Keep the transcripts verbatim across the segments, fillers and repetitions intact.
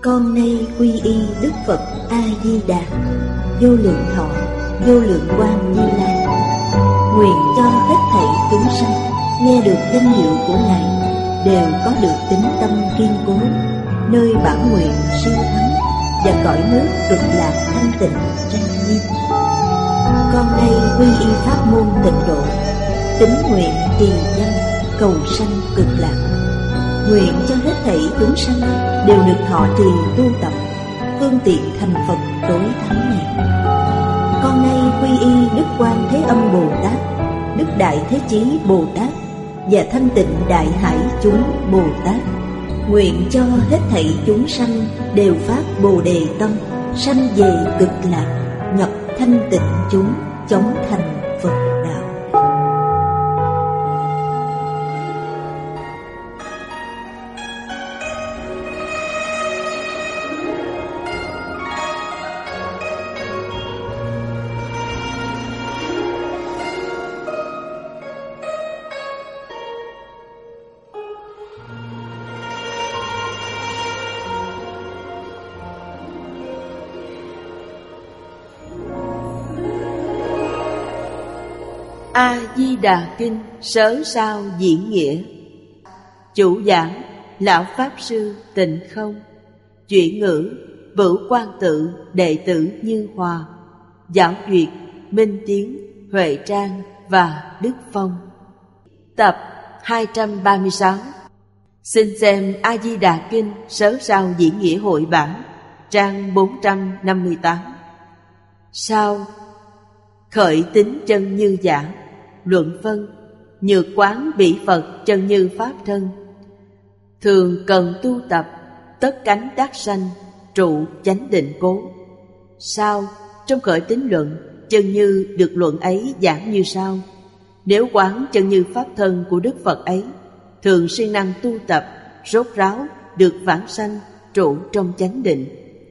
Con nay quy y Đức Phật A Di Đà, vô lượng thọ, vô lượng quang Như Lai. Nguyện cho hết thảy chúng sanh nghe được danh hiệu của Ngài đều có được tín tâm kiên cố, nơi bản nguyện siêu thắng và cõi nước cực lạc thanh tịnh trang nghiêm. Con nay quy y pháp môn tịnh độ, tín nguyện trì danh cầu sanh cực lạc. Nguyện cho hết thảy chúng sanh đều được thọ trì tu tập, phương tiện thành Phật tối thắng này. Con nay quy y Đức Quan Thế Âm Bồ Tát, Đức Đại Thế Chí Bồ Tát và Thanh Tịnh Đại Hải chúng Bồ Tát. Nguyện cho hết thảy chúng sanh đều phát Bồ Đề tâm, sanh về cực lạc, nhập thanh tịnh chúng, chóng thành Phật đạo. A-di-đà Kinh Sớ Sao Diễn Nghĩa. Chủ giảng Lão Pháp Sư Tịnh Không. Chuyển ngữ Bửu Quan Tự đệ tử Như Hòa. Giáo duyệt Minh Tiến, Huệ Trang và Đức Phong. Tập hai trăm ba mươi sáu. Xin xem A-di-đà Kinh Sớ Sao Diễn Nghĩa hội bản, trang bốn trăm năm mươi tám. Sao khởi tín chân như giả. Luận phân. Nhược quán bị Phật chân như pháp thân, thường cần tu tập, tất cánh đắc sanh, trụ chánh định cố. Sao trong khởi tín luận, chân như được luận ấy giảng như sau: nếu quán chân như pháp thân của Đức Phật ấy, thường siêng năng tu tập, rốt ráo được vãng sanh, trụ trong chánh định.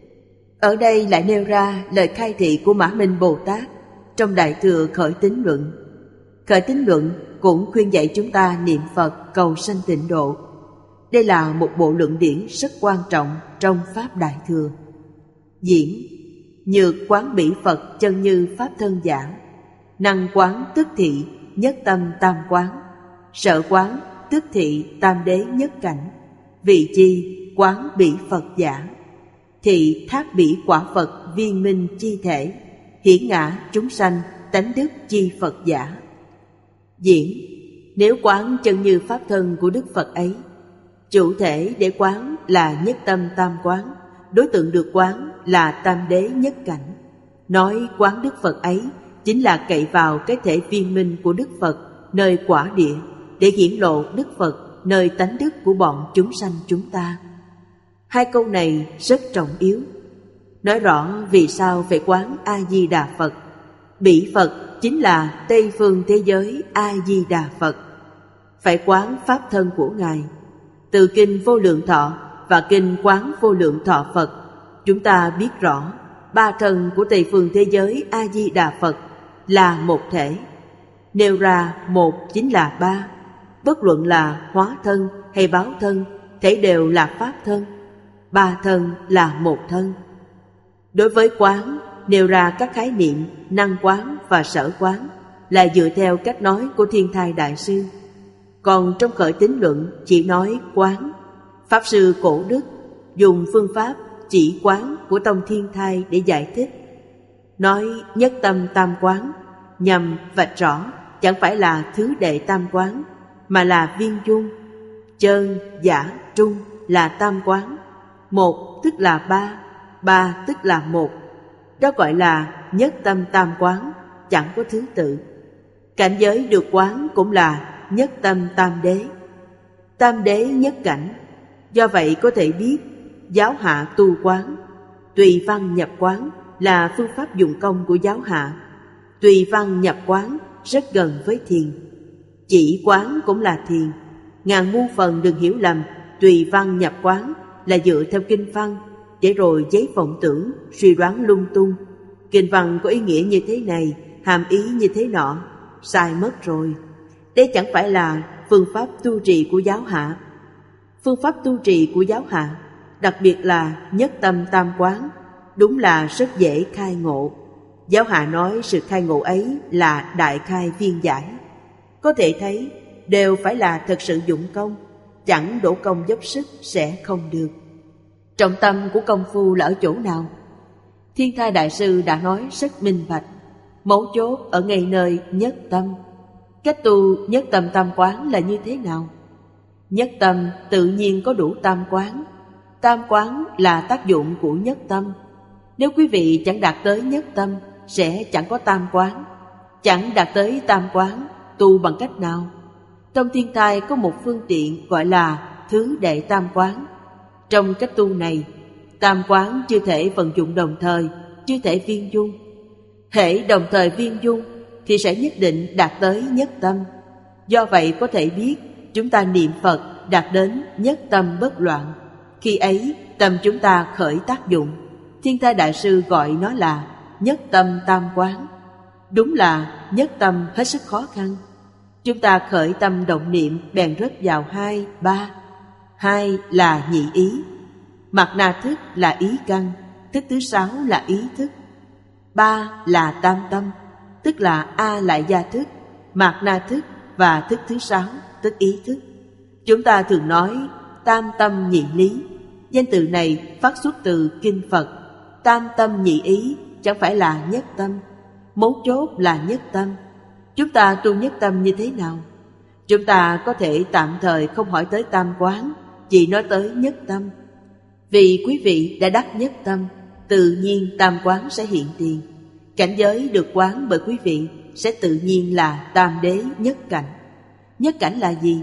Ở đây lại nêu ra lời khai thị của Mã Minh Bồ Tát trong Đại Thừa Khởi Tín Luận. Khởi Tín Luận cũng khuyên dạy chúng ta niệm Phật cầu sanh tịnh độ. Đây là một bộ luận điển rất quan trọng trong Pháp Đại Thừa. Diễn nhược quán bỉ Phật chân như pháp thân giả, năng quán tức thị nhất tâm tam quán, sở quán tức thị tam đế nhất cảnh, vị chi quán bỉ Phật giả, thị thác bỉ quả Phật viên minh chi thể, hiển ngã chúng sanh tánh đức chi Phật giả. Diễn nếu quán chân như pháp thân của Đức Phật ấy, chủ thể để quán là nhất tâm tam quán, đối tượng được quán là tam đế nhất cảnh. Nói quán Đức Phật ấy chính là cậy vào cái thể viên minh của Đức Phật nơi quả địa, để hiển lộ Đức Phật nơi tánh đức của bọn chúng sanh chúng ta. Hai câu này rất trọng yếu, nói rõ vì sao phải quán A-di-đà Phật. Bỉ Phật chính là Tây phương thế giới A-di-đà Phật. Phải quán pháp thân của Ngài. Từ Kinh Vô Lượng Thọ và Kinh Quán Vô Lượng Thọ Phật, chúng ta biết rõ ba thân của Tây phương thế giới A-di-đà Phật là một thể. Nêu ra một chính là ba, bất luận là hóa thân hay báo thân, thể đều là pháp thân. Ba thân là một thân. Đối với quán, nêu ra các khái niệm năng quán và sở quán là dựa theo cách nói của Thiên Thai Đại Sư. Còn trong Khởi Tín Luận chỉ nói quán. Pháp Sư Cổ Đức dùng phương pháp chỉ quán của Tông Thiên Thai để giải thích. Nói nhất tâm tam quán nhằm vạch rõ chẳng phải là thứ đệ tam quán, mà là viên dung. Chân, giả, trung là tam quán. Một tức là ba, ba tức là một. Đó gọi là nhất tâm tam quán, chẳng có thứ tự. Cảnh giới được quán cũng là nhất tâm tam đế, tam đế nhất cảnh. Do vậy có thể biết giáo hạ tu quán, tùy văn nhập quán là phương pháp dụng công của giáo hạ. Tùy văn nhập quán rất gần với thiền. Chỉ quán cũng là thiền. Ngàn muôn phần đừng hiểu lầm tùy văn nhập quán là dựa theo kinh văn, để rồi giấy vọng tưởng, suy đoán lung tung. Kinh văn có ý nghĩa như thế này, hàm ý như thế nọ, sai mất rồi. Đây chẳng phải là phương pháp tu trì của giáo hạ. Phương pháp tu trì của giáo hạ đặc biệt là nhất tâm tam quán, đúng là rất dễ khai ngộ. Giáo hạ nói sự khai ngộ ấy là đại khai viên giải. Có thể thấy đều phải là thật sự dụng công, chẳng đổ công dốc sức sẽ không được. Trọng tâm của công phu là ở chỗ nào? Thiên Thai Đại Sư đã nói rất minh bạch, mấu chốt ở ngay nơi nhất tâm. Cách tu nhất tâm tam quán là như thế nào? Nhất tâm tự nhiên có đủ tam quán. Tam quán là tác dụng của nhất tâm. Nếu quý vị chẳng đạt tới nhất tâm, sẽ chẳng có tam quán. Chẳng đạt tới tam quán, tu bằng cách nào? Trong Thiên Thai có một phương tiện gọi là thứ đệ tam quán. Trong cách tu này, tam quán chưa thể vận dụng đồng thời, chưa thể viên dung. Hễ đồng thời viên dung thì sẽ nhất định đạt tới nhất tâm. Do vậy có thể biết chúng ta niệm Phật đạt đến nhất tâm bất loạn. Khi ấy tâm chúng ta khởi tác dụng. Thiên Thai Đại Sư gọi nó là nhất tâm tam quán. Đúng là nhất tâm hết sức khó khăn. Chúng ta khởi tâm động niệm bèn rớt vào hai, ba. Hai là nhị ý. Mạt na thức là ý căn, thức thứ sáu là ý thức. Ba là tam tâm, tức là A lại gia thức, mạt na thức và thức thứ sáu, tức ý thức. Chúng ta thường nói tam tâm nhị lý. Danh từ này phát xuất từ kinh Phật. Tam tâm nhị ý chẳng phải là nhất tâm, mấu chốt là nhất tâm. Chúng ta tu nhất tâm như thế nào? Chúng ta có thể tạm thời không hỏi tới tam quán, chỉ nói tới nhất tâm. Vì quý vị đã đắc nhất tâm, tự nhiên tam quán sẽ hiện tiền. Cảnh giới được quán bởi quý vị sẽ tự nhiên là tam đế nhất cảnh. Nhất cảnh là gì?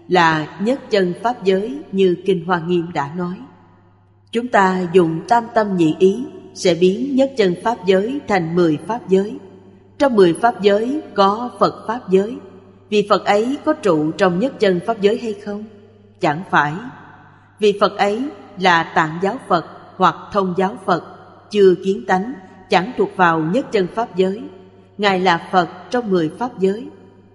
Là nhất chân pháp giới như Kinh Hoa Nghiêm đã nói. Chúng ta dùng tam tâm nhị ý sẽ biến nhất chân pháp giới thành mười pháp giới. Trong mười pháp giới có Phật pháp giới. Vì Phật ấy có trụ trong nhất chân pháp giới hay không? Chẳng phải. Vì Phật ấy là Tạng giáo Phật hoặc Thông giáo Phật, chưa kiến tánh, chẳng thuộc vào nhất chân pháp giới. Ngài là Phật trong mười pháp giới.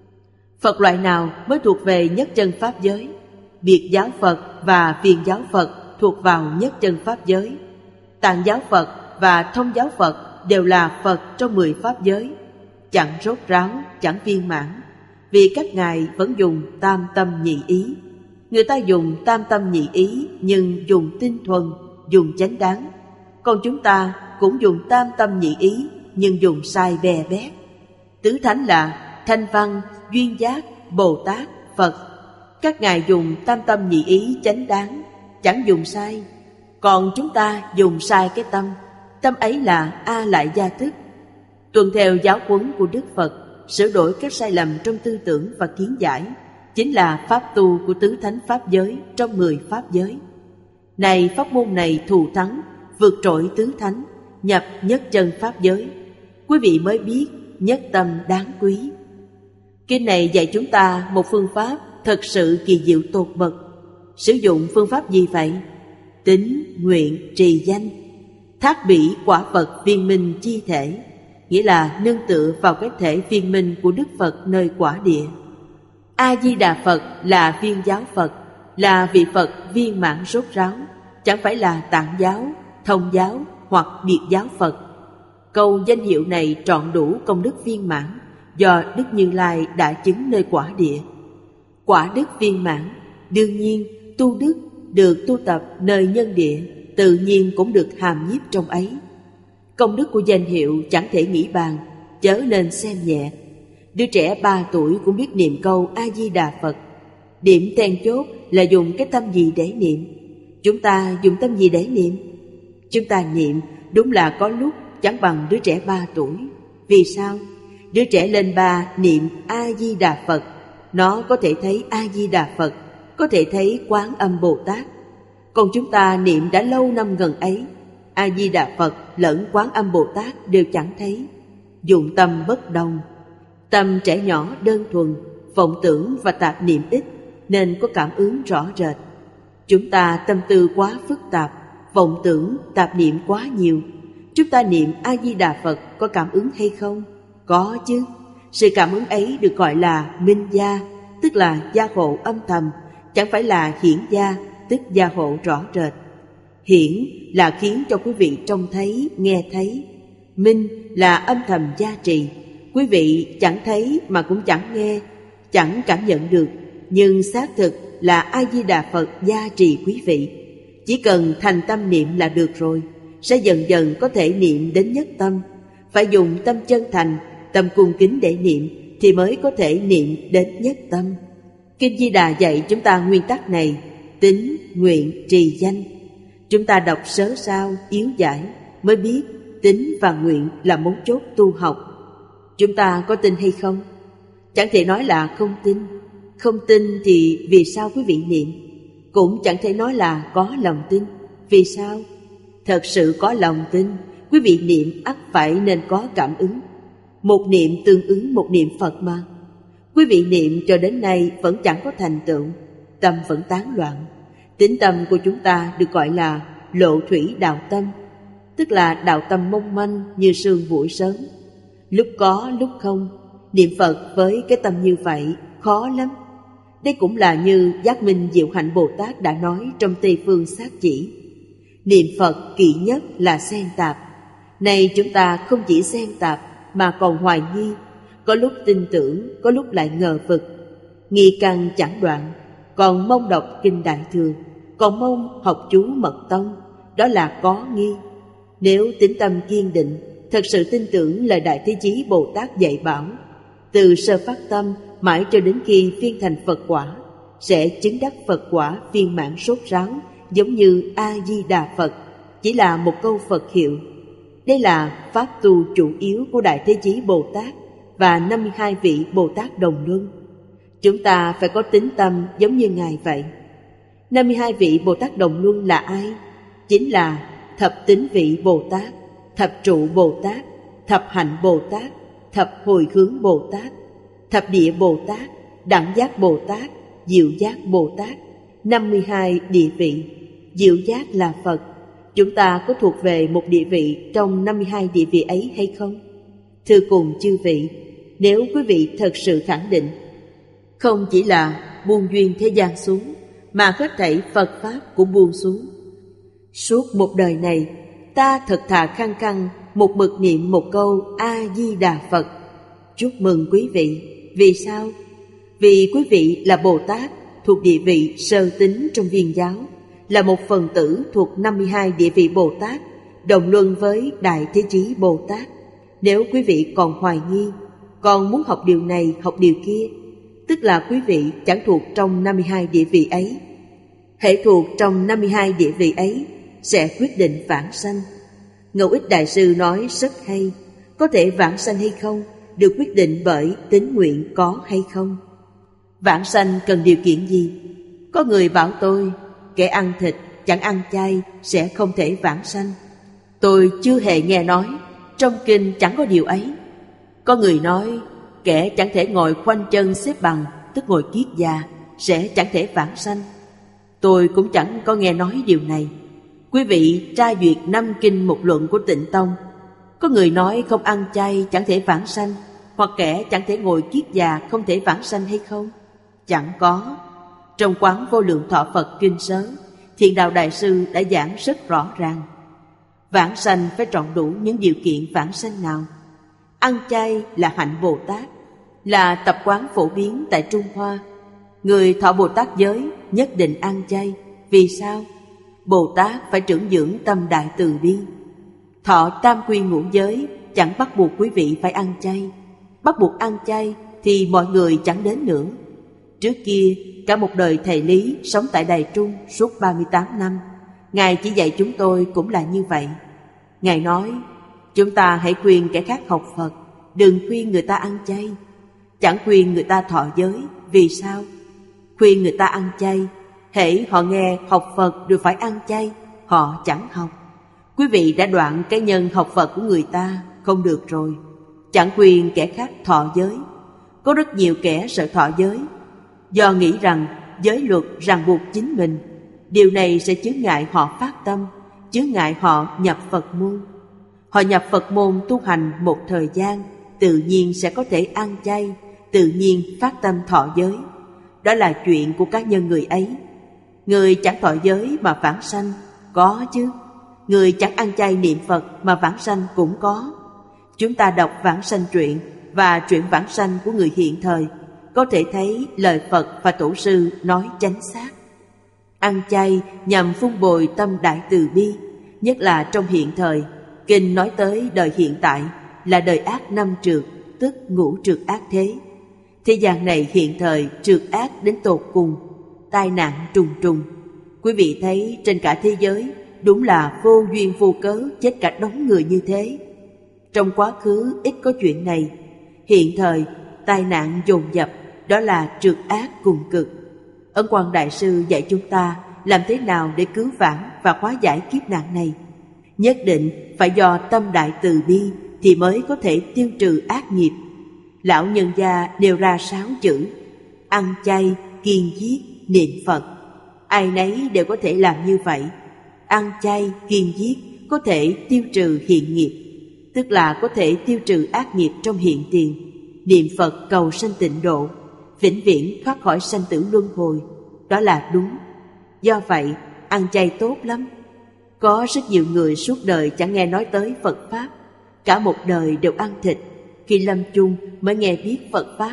Phật loại nào mới thuộc về nhất chân pháp giới? Biệt giáo Phật và Viền giáo Phật thuộc vào nhất chân pháp giới. Tạng giáo Phật và Thông giáo Phật đều là Phật trong mười pháp giới. Chẳng rốt ráo, chẳng viên mãn, vì các ngài vẫn dùng tam tâm nhị ý. Người ta dùng tam tâm nhị ý nhưng dùng tinh thuần, dùng chánh đáng. Còn chúng ta cũng dùng tam tâm nhị ý nhưng dùng sai bè bét. Tứ thánh là Thanh Văn, Duyên Giác, Bồ Tát, Phật. Các ngài dùng tam tâm nhị ý chánh đáng, chẳng dùng sai. Còn chúng ta dùng sai cái tâm. Tâm ấy là A lại gia thức. Tuân theo giáo huấn của Đức Phật, sửa đổi các sai lầm trong tư tưởng và kiến giải, chính là pháp tu của tứ thánh pháp giới trong mười pháp giới. Này pháp môn này thù thắng, vượt trội tứ thánh, nhập nhất chân pháp giới, quý vị mới biết nhất tâm đáng quý. Kinh này dạy chúng ta một phương pháp thật sự kỳ diệu tột bậc. Sử dụng phương pháp gì vậy? Tín, nguyện, trì danh, thác bỉ quả Phật viên minh chi thể, nghĩa là nương tựa vào cái thể viên minh của Đức Phật nơi quả địa. A-di-đà Phật là viên giáo Phật, là vị Phật viên mãn rốt ráo, chẳng phải là Tạng giáo, Thông giáo hoặc Biệt giáo Phật. Câu danh hiệu này trọn đủ công đức viên mãn do Đức Như Lai đã chứng nơi quả địa. Quả đức viên mãn, đương nhiên tu đức được tu tập nơi nhân địa, tự nhiên cũng được hàm nhiếp trong ấy. Công đức của danh hiệu chẳng thể nghĩ bàn, chớ nên xem nhẹ. Đứa trẻ ba tuổi cũng biết niệm câu A-di-đà Phật. Điểm then chốt là dùng cái tâm gì để niệm? Chúng ta dùng tâm gì để niệm? Chúng ta niệm đúng là có lúc chẳng bằng đứa trẻ ba tuổi. Vì sao? Đứa trẻ lên ba niệm A-di-đà Phật, nó có thể thấy A-di-đà Phật, có thể thấy Quán Âm Bồ Tát. Còn chúng ta niệm đã lâu năm gần ấy, A-di-đà Phật lẫn Quán Âm Bồ Tát đều chẳng thấy. Dụng tâm bất đồng. Tâm trẻ nhỏ đơn thuần, vọng tưởng và tạp niệm ít, nên có cảm ứng rõ rệt. Chúng ta tâm tư quá phức tạp, vọng tưởng, tạp niệm quá nhiều. Chúng ta niệm A-di-đà Phật có cảm ứng hay không? Có chứ. Sự cảm ứng ấy được gọi là minh gia, tức là gia hộ âm thầm, chẳng phải là hiển gia, tức gia hộ rõ rệt. Hiển là khiến cho quý vị trông thấy, nghe thấy. Minh là âm thầm gia trì. Quý vị chẳng thấy mà cũng chẳng nghe, chẳng cảm nhận được, nhưng xác thực là A-di-đà Phật gia trì quý vị. Chỉ cần thành tâm niệm là được rồi, sẽ dần dần có thể niệm đến nhất tâm. Phải dùng tâm chân thành, tâm cung kính để niệm thì mới có thể niệm đến nhất tâm. Kinh Di Đà dạy chúng ta nguyên tắc này: tín, nguyện, trì, danh. Chúng ta đọc sớ sao, yếu giải mới biết tín và nguyện là mấu chốt tu học. Chúng ta có tin hay không? Chẳng thể nói là không tin. Không tin thì vì sao quý vị niệm? Cũng chẳng thể nói là có lòng tin. Vì sao? Thật sự có lòng tin, quý vị niệm ắt phải nên có cảm ứng. Một niệm tương ứng một niệm Phật mà. Quý vị niệm cho đến nay vẫn chẳng có thành tựu, tâm vẫn tán loạn. Tín tâm của chúng ta được gọi là lộ thủy đạo tâm, tức là đạo tâm mong manh như sương buổi sớm, lúc có lúc không. Niệm Phật với cái tâm như vậy khó lắm. Đây cũng là như Giác Minh Diệu Hạnh Bồ Tát đã nói trong Tây Phương Sát Chỉ: niệm Phật kỵ nhất là xen tạp. Này chúng ta không chỉ xen tạp mà còn hoài nghi, có lúc tin tưởng, có lúc lại ngờ vực. Nghi căn chẳng đoạn, còn mong đọc Kinh Đại Thừa, còn mong học chú Mật Tông, đó là có nghi. Nếu tín tâm kiên định, thật sự tin tưởng lời Đại Thế Chí Bồ Tát dạy bảo, từ sơ phát tâm mãi cho đến khi phiên thành Phật quả, sẽ chứng đắc Phật quả viên mãn sốt ráo, giống như A-di-đà Phật, chỉ là một câu Phật hiệu. Đây là pháp tu chủ yếu của Đại Thế Chí Bồ Tát và năm mươi hai vị Bồ Tát Đồng Luân. Chúng ta phải có tín tâm giống như Ngài vậy. năm mươi hai vị Bồ Tát Đồng Luân là ai? Chính là thập tín vị Bồ Tát, thập trụ Bồ Tát, thập hạnh Bồ Tát, thập hồi hướng Bồ Tát, thập địa Bồ Tát, đẳng giác Bồ Tát, diệu giác Bồ Tát. năm mươi hai địa vị. Diệu giác là Phật. Chúng ta có thuộc về một địa vị trong năm mươi hai địa vị ấy hay không? Thưa cùng chư vị, nếu quý vị thật sự khẳng định, không chỉ là buông duyên thế gian xuống, mà hết thảy Phật Pháp cũng buông xuống. Suốt một đời này, ta thật thà khăng khăng một mực niệm một câu A-di-đà Phật. Chúc mừng quý vị. Vì sao? Vì quý vị là Bồ Tát thuộc địa vị sơ tín trong Viên giáo, là một phần tử thuộc năm mươi hai địa vị Bồ Tát, đồng luân với Đại Thế Chí Bồ Tát. Nếu quý vị còn hoài nghi, còn muốn học điều này học điều kia, tức là quý vị chẳng thuộc trong năm mươi hai địa vị ấy. Hễ thuộc trong năm mươi hai địa vị ấy sẽ quyết định vãng sanh. Ngẫu Ích Đại Sư nói rất hay: có thể vãng sanh hay không được quyết định bởi tín nguyện có hay không. Vãng sanh cần điều kiện gì? Có người bảo tôi, kẻ ăn thịt chẳng ăn chay sẽ không thể vãng sanh. Tôi chưa hề nghe nói, trong kinh chẳng có điều ấy. Có người nói, kẻ chẳng thể ngồi khoanh chân xếp bằng, tức ngồi kiết già, sẽ chẳng thể vãng sanh. Tôi cũng chẳng có nghe nói điều này. Quý vị tra duyệt năm kinh mục luận của Tịnh Tông. Có người nói không ăn chay chẳng thể vãng sanh, hoặc kẻ chẳng thể ngồi kiết già không thể vãng sanh hay không? Chẳng có. Trong Quán Vô Lượng Thọ Phật Kinh Sớ, Thiện Đạo Đại Sư đã giảng rất rõ ràng. Vãng sanh phải trọn đủ những điều kiện vãng sanh nào? Ăn chay là hạnh Bồ Tát, là tập quán phổ biến tại Trung Hoa. Người thọ Bồ Tát giới nhất định ăn chay. Vì sao? Bồ Tát phải trưởng dưỡng tâm đại từ bi. Thọ tam quy ngũ giới chẳng bắt buộc quý vị phải ăn chay. Bắt buộc ăn chay thì mọi người chẳng đến nữa. Trước kia, cả một đời thầy Lý sống tại Đài Trung suốt ba mươi tám năm. Ngài chỉ dạy chúng tôi cũng là như vậy. Ngài nói, chúng ta hãy khuyên kẻ khác học Phật, đừng khuyên người ta ăn chay. Chẳng khuyên người ta thọ giới. Vì sao? Khuyên người ta ăn chay, hễ họ nghe học Phật đều phải ăn chay, họ chẳng học. Quý vị đã đoạn cái nhân học Phật của người ta, không được rồi. Chẳng khuyên kẻ khác thọ giới. Có rất nhiều kẻ sợ thọ giới, do nghĩ rằng giới luật ràng buộc chính mình. Điều này sẽ chướng ngại họ phát tâm, chướng ngại họ nhập Phật môn. Họ nhập Phật môn tu hành một thời gian, tự nhiên sẽ có thể ăn chay, tự nhiên phát tâm thọ giới. Đó là chuyện của cá nhân người ấy. Người chẳng thọ giới mà vãng sanh, Có chứ. Người chẳng ăn chay niệm Phật mà vãng sanh cũng có. Chúng ta đọc vãng sanh truyện và truyện vãng sanh của người hiện thời, có thể thấy lời Phật và Tổ sư nói chánh xác. Ăn chay nhằm vun bồi tâm đại từ bi, nhất là trong hiện thời. Kinh nói tới đời hiện tại là đời ác năm trượt, tức ngũ trượt ác thế. Thế gian này hiện thời trượt ác đến tột cùng, tai nạn trùng trùng. Quý vị thấy trên cả thế giới đúng là vô duyên vô cớ chết cả đống người như thế. Trong quá khứ ít có chuyện này, hiện thời tai nạn dồn dập, đó là trượt ác cùng cực. Ấn Quang Đại Sư dạy chúng ta làm thế nào để cứu vãn và hóa giải kiếp nạn này. Nhất định phải do tâm đại từ bi thì mới có thể tiêu trừ ác nghiệp. Lão nhân gia nêu ra sáu chữ: ăn chay, kiêng giết, niệm Phật. Ai nấy đều có thể làm như vậy. Ăn chay, kiêng giết có thể tiêu trừ hiện nghiệp, tức là có thể tiêu trừ ác nghiệp trong hiện tiền. Niệm Phật cầu sanh tịnh độ, vĩnh viễn thoát khỏi sanh tử luân hồi. Đó là đúng. Do vậy, ăn chay tốt lắm. Có rất nhiều người suốt đời chẳng nghe nói tới Phật Pháp, cả một đời đều ăn thịt. Khi lâm chung mới nghe biết Phật Pháp.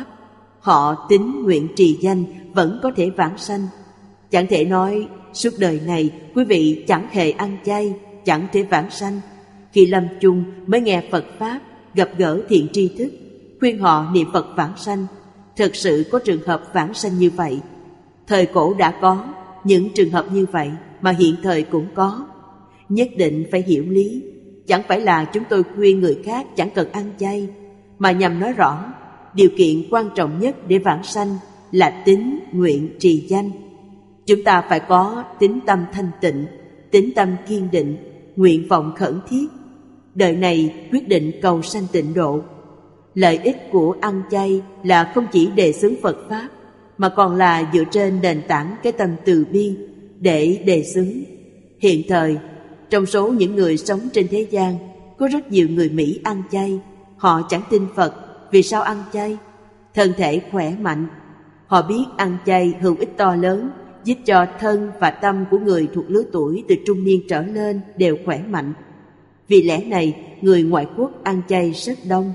Họ tín nguyện trì danh vẫn có thể vãng sanh. Chẳng thể nói suốt đời này quý vị chẳng hề ăn chay, chẳng thể vãng sanh. Khi lâm chung mới nghe Phật Pháp, gặp gỡ thiện tri thức, khuyên họ niệm Phật vãng sanh. Thực sự có trường hợp vãng sanh như vậy. Thời cổ đã có những trường hợp như vậy, mà hiện thời cũng có. Nhất định phải hiểu lý. Chẳng phải là chúng tôi khuyên người khác chẳng cần ăn chay, mà nhằm nói rõ điều kiện quan trọng nhất để vãng sanh là tín nguyện trì danh. Chúng ta phải có tín tâm thanh tịnh, tín tâm kiên định, nguyện vọng khẩn thiết. Đời này quyết định cầu sanh tịnh độ. Lợi ích của ăn chay là không chỉ đề xướng Phật Pháp, mà còn là dựa trên nền tảng cái tâm từ bi để đề xướng. Hiện thời, trong số những người sống trên thế gian, có rất nhiều người Mỹ ăn chay. Họ chẳng tin Phật. Vì sao ăn chay? Thân thể khỏe mạnh. Họ biết ăn chay hữu ích to lớn, giúp cho thân và tâm của người thuộc lứa tuổi từ trung niên trở lên đều khỏe mạnh. Vì lẽ này, người ngoại quốc ăn chay rất đông.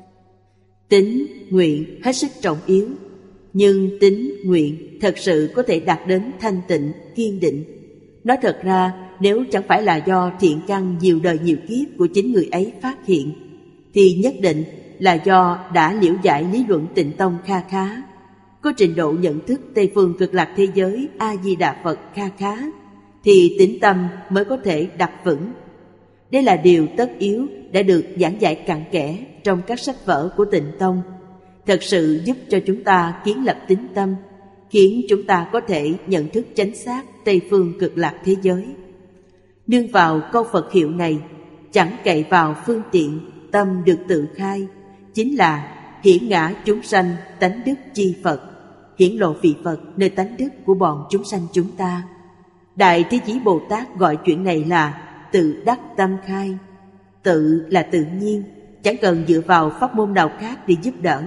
Tín, nguyện hết sức trọng yếu. Nhưng tín, nguyện thật sự có thể đạt đến thanh tịnh, kiên định. Nói thật ra, nếu chẳng phải là do thiện căn nhiều đời nhiều kiếp của chính người ấy phát hiện, thì nhất định là do đã liễu giải lý luận Tịnh Tông kha khá, có trình độ nhận thức Tây phương cực lạc thế giới A-di-đà Phật kha khá, thì tín tâm mới có thể đặt vững. Đây là điều tất yếu đã được giảng dạy cặn kẽ trong các sách vở của Tịnh Tông, thật sự giúp cho chúng ta kiến lập tín tâm, khiến chúng ta có thể nhận thức chánh xác Tây phương cực lạc thế giới. Nương vào câu Phật hiệu này, chẳng cậy vào phương tiện, tâm được tự khai, chính là hiển ngã chúng sanh tánh đức chi Phật, hiển lộ vị Phật nơi tánh đức của bọn chúng sanh chúng ta. Đại Thế Chí Bồ Tát gọi chuyện này là tự đắc tâm khai. Tự là tự nhiên, chẳng cần dựa vào pháp môn nào khác để giúp đỡ.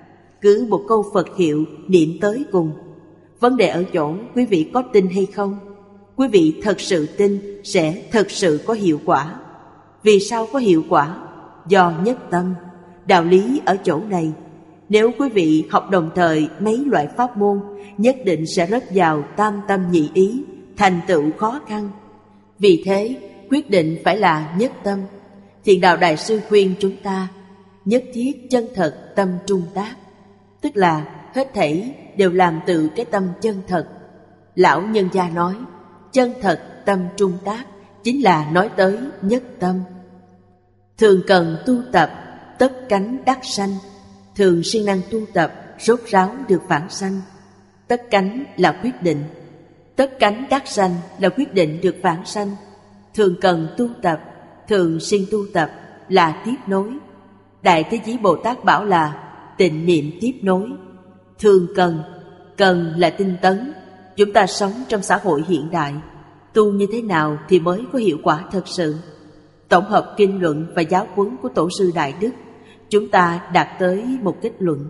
Cứ một câu Phật hiệu niệm tới cùng. Vấn đề ở chỗ quý vị có tin hay không. Quý vị thật sự tin sẽ thật sự có hiệu quả. Vì sao có hiệu quả? Do nhất tâm. Đạo lý ở chỗ này. Nếu quý vị học đồng thời mấy loại pháp môn, nhất định sẽ rớt vào tam tâm nhị ý, thành tựu khó khăn. Vì thế, quyết định phải là nhất tâm. Thiền Đạo Đại Sư khuyên chúng ta nhất thiết chân thật tâm trung tác, tức là hết thảy đều làm từ cái tâm chân thật. Lão nhân gia nói chân thật tâm trung tác chính là nói tới nhất tâm. Thường cần tu tập tất cánh đắc sanh, thường siêng năng tu tập rốt ráo được vãng sanh. Tất cánh là quyết định, tất cánh đắc sanh là quyết định được vãng sanh. Thường cần tu tập, thường siêng tu tập là tiếp nối. Đại Thế Chí Bồ Tát bảo là tịnh niệm tiếp nối. Thường cần, cần là tinh tấn. Chúng ta sống trong xã hội hiện đại, tu như thế nào thì mới có hiệu quả thật sự? Tổng hợp kinh luận và giáo huấn của Tổ sư Đại Đức, chúng ta đạt tới một kết luận.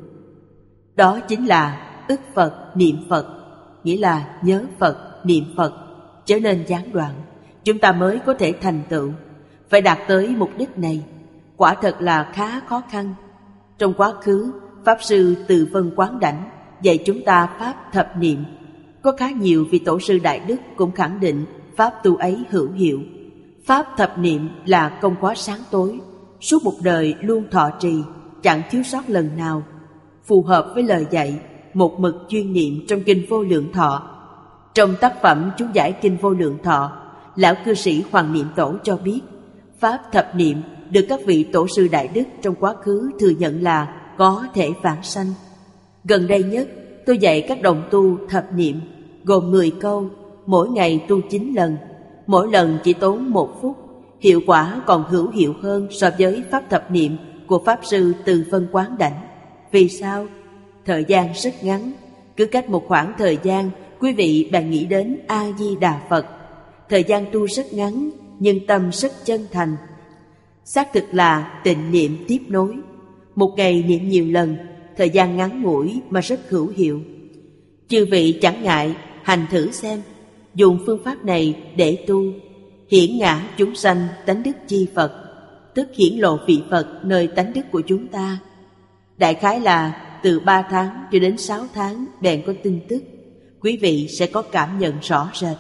Đó chính là ức Phật, niệm Phật, nghĩa là nhớ Phật, niệm Phật, trở nên gián đoạn. chúng ta mới có thể thành tựu. Phải đạt tới mục đích này, quả thật là khá khó khăn. Trong quá khứ, Pháp Sư Từ Vân Quán Đảnh dạy chúng ta Pháp thập niệm. Có khá nhiều vị tổ sư Đại Đức cũng khẳng định Pháp tu ấy hữu hiệu. Pháp thập niệm là công khóa sáng tối, suốt một đời luôn thọ trì, chẳng thiếu sót lần nào. Phù hợp với lời dạy, một mực chuyên niệm trong Kinh Vô Lượng Thọ. Trong tác phẩm chú giải Kinh Vô Lượng Thọ, Lão cư sĩ Hoàng Niệm Tổ cho biết, Pháp thập niệm được các vị tổ sư Đại Đức trong quá khứ thừa nhận là có thể vãng sanh. Gần đây nhất, tôi dạy các đồng tu thập niệm, gồm mười câu, mỗi ngày tu chín lần, mỗi lần chỉ tốn một phút, hiệu quả còn hữu hiệu hơn so với Pháp thập niệm của Pháp Sư Từ Vân Quán Đảnh. Vì sao? Thời gian rất ngắn, cứ cách một khoảng thời gian, quý vị bạn nghĩ đến A-di-đà Phật. Thời gian tu rất ngắn, nhưng tâm rất chân thành. Xác thực là tịnh niệm tiếp nối. Một ngày niệm nhiều lần, thời gian ngắn ngủi mà rất hữu hiệu. Chư vị chẳng ngại hành thử xem, dùng phương pháp này để tu, hiển ngã chúng sanh tánh đức chi Phật, tức hiển lộ vị Phật nơi tánh đức của chúng ta. Đại khái là từ ba tháng cho đến sáu tháng bèn có tin tức, quý vị sẽ có cảm nhận rõ rệt.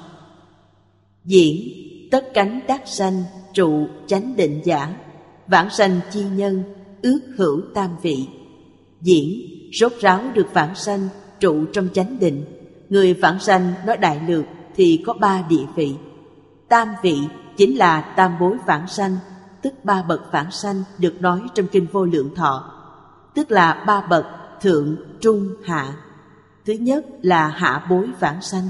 Diễn tất cánh đắc sanh, trụ chánh định giả, vãng sanh chi nhân, ước hữu tam vị. Diễn rốt ráo được vãng sanh, trụ trong chánh định. Người vãng sanh nói đại lược thì có ba địa vị. Tam vị chính là tam bối vãng sanh, tức ba bậc vãng sanh được nói trong Kinh Vô Lượng Thọ, tức là ba bậc thượng, trung, hạ. Thứ nhất là hạ bối vãng sanh.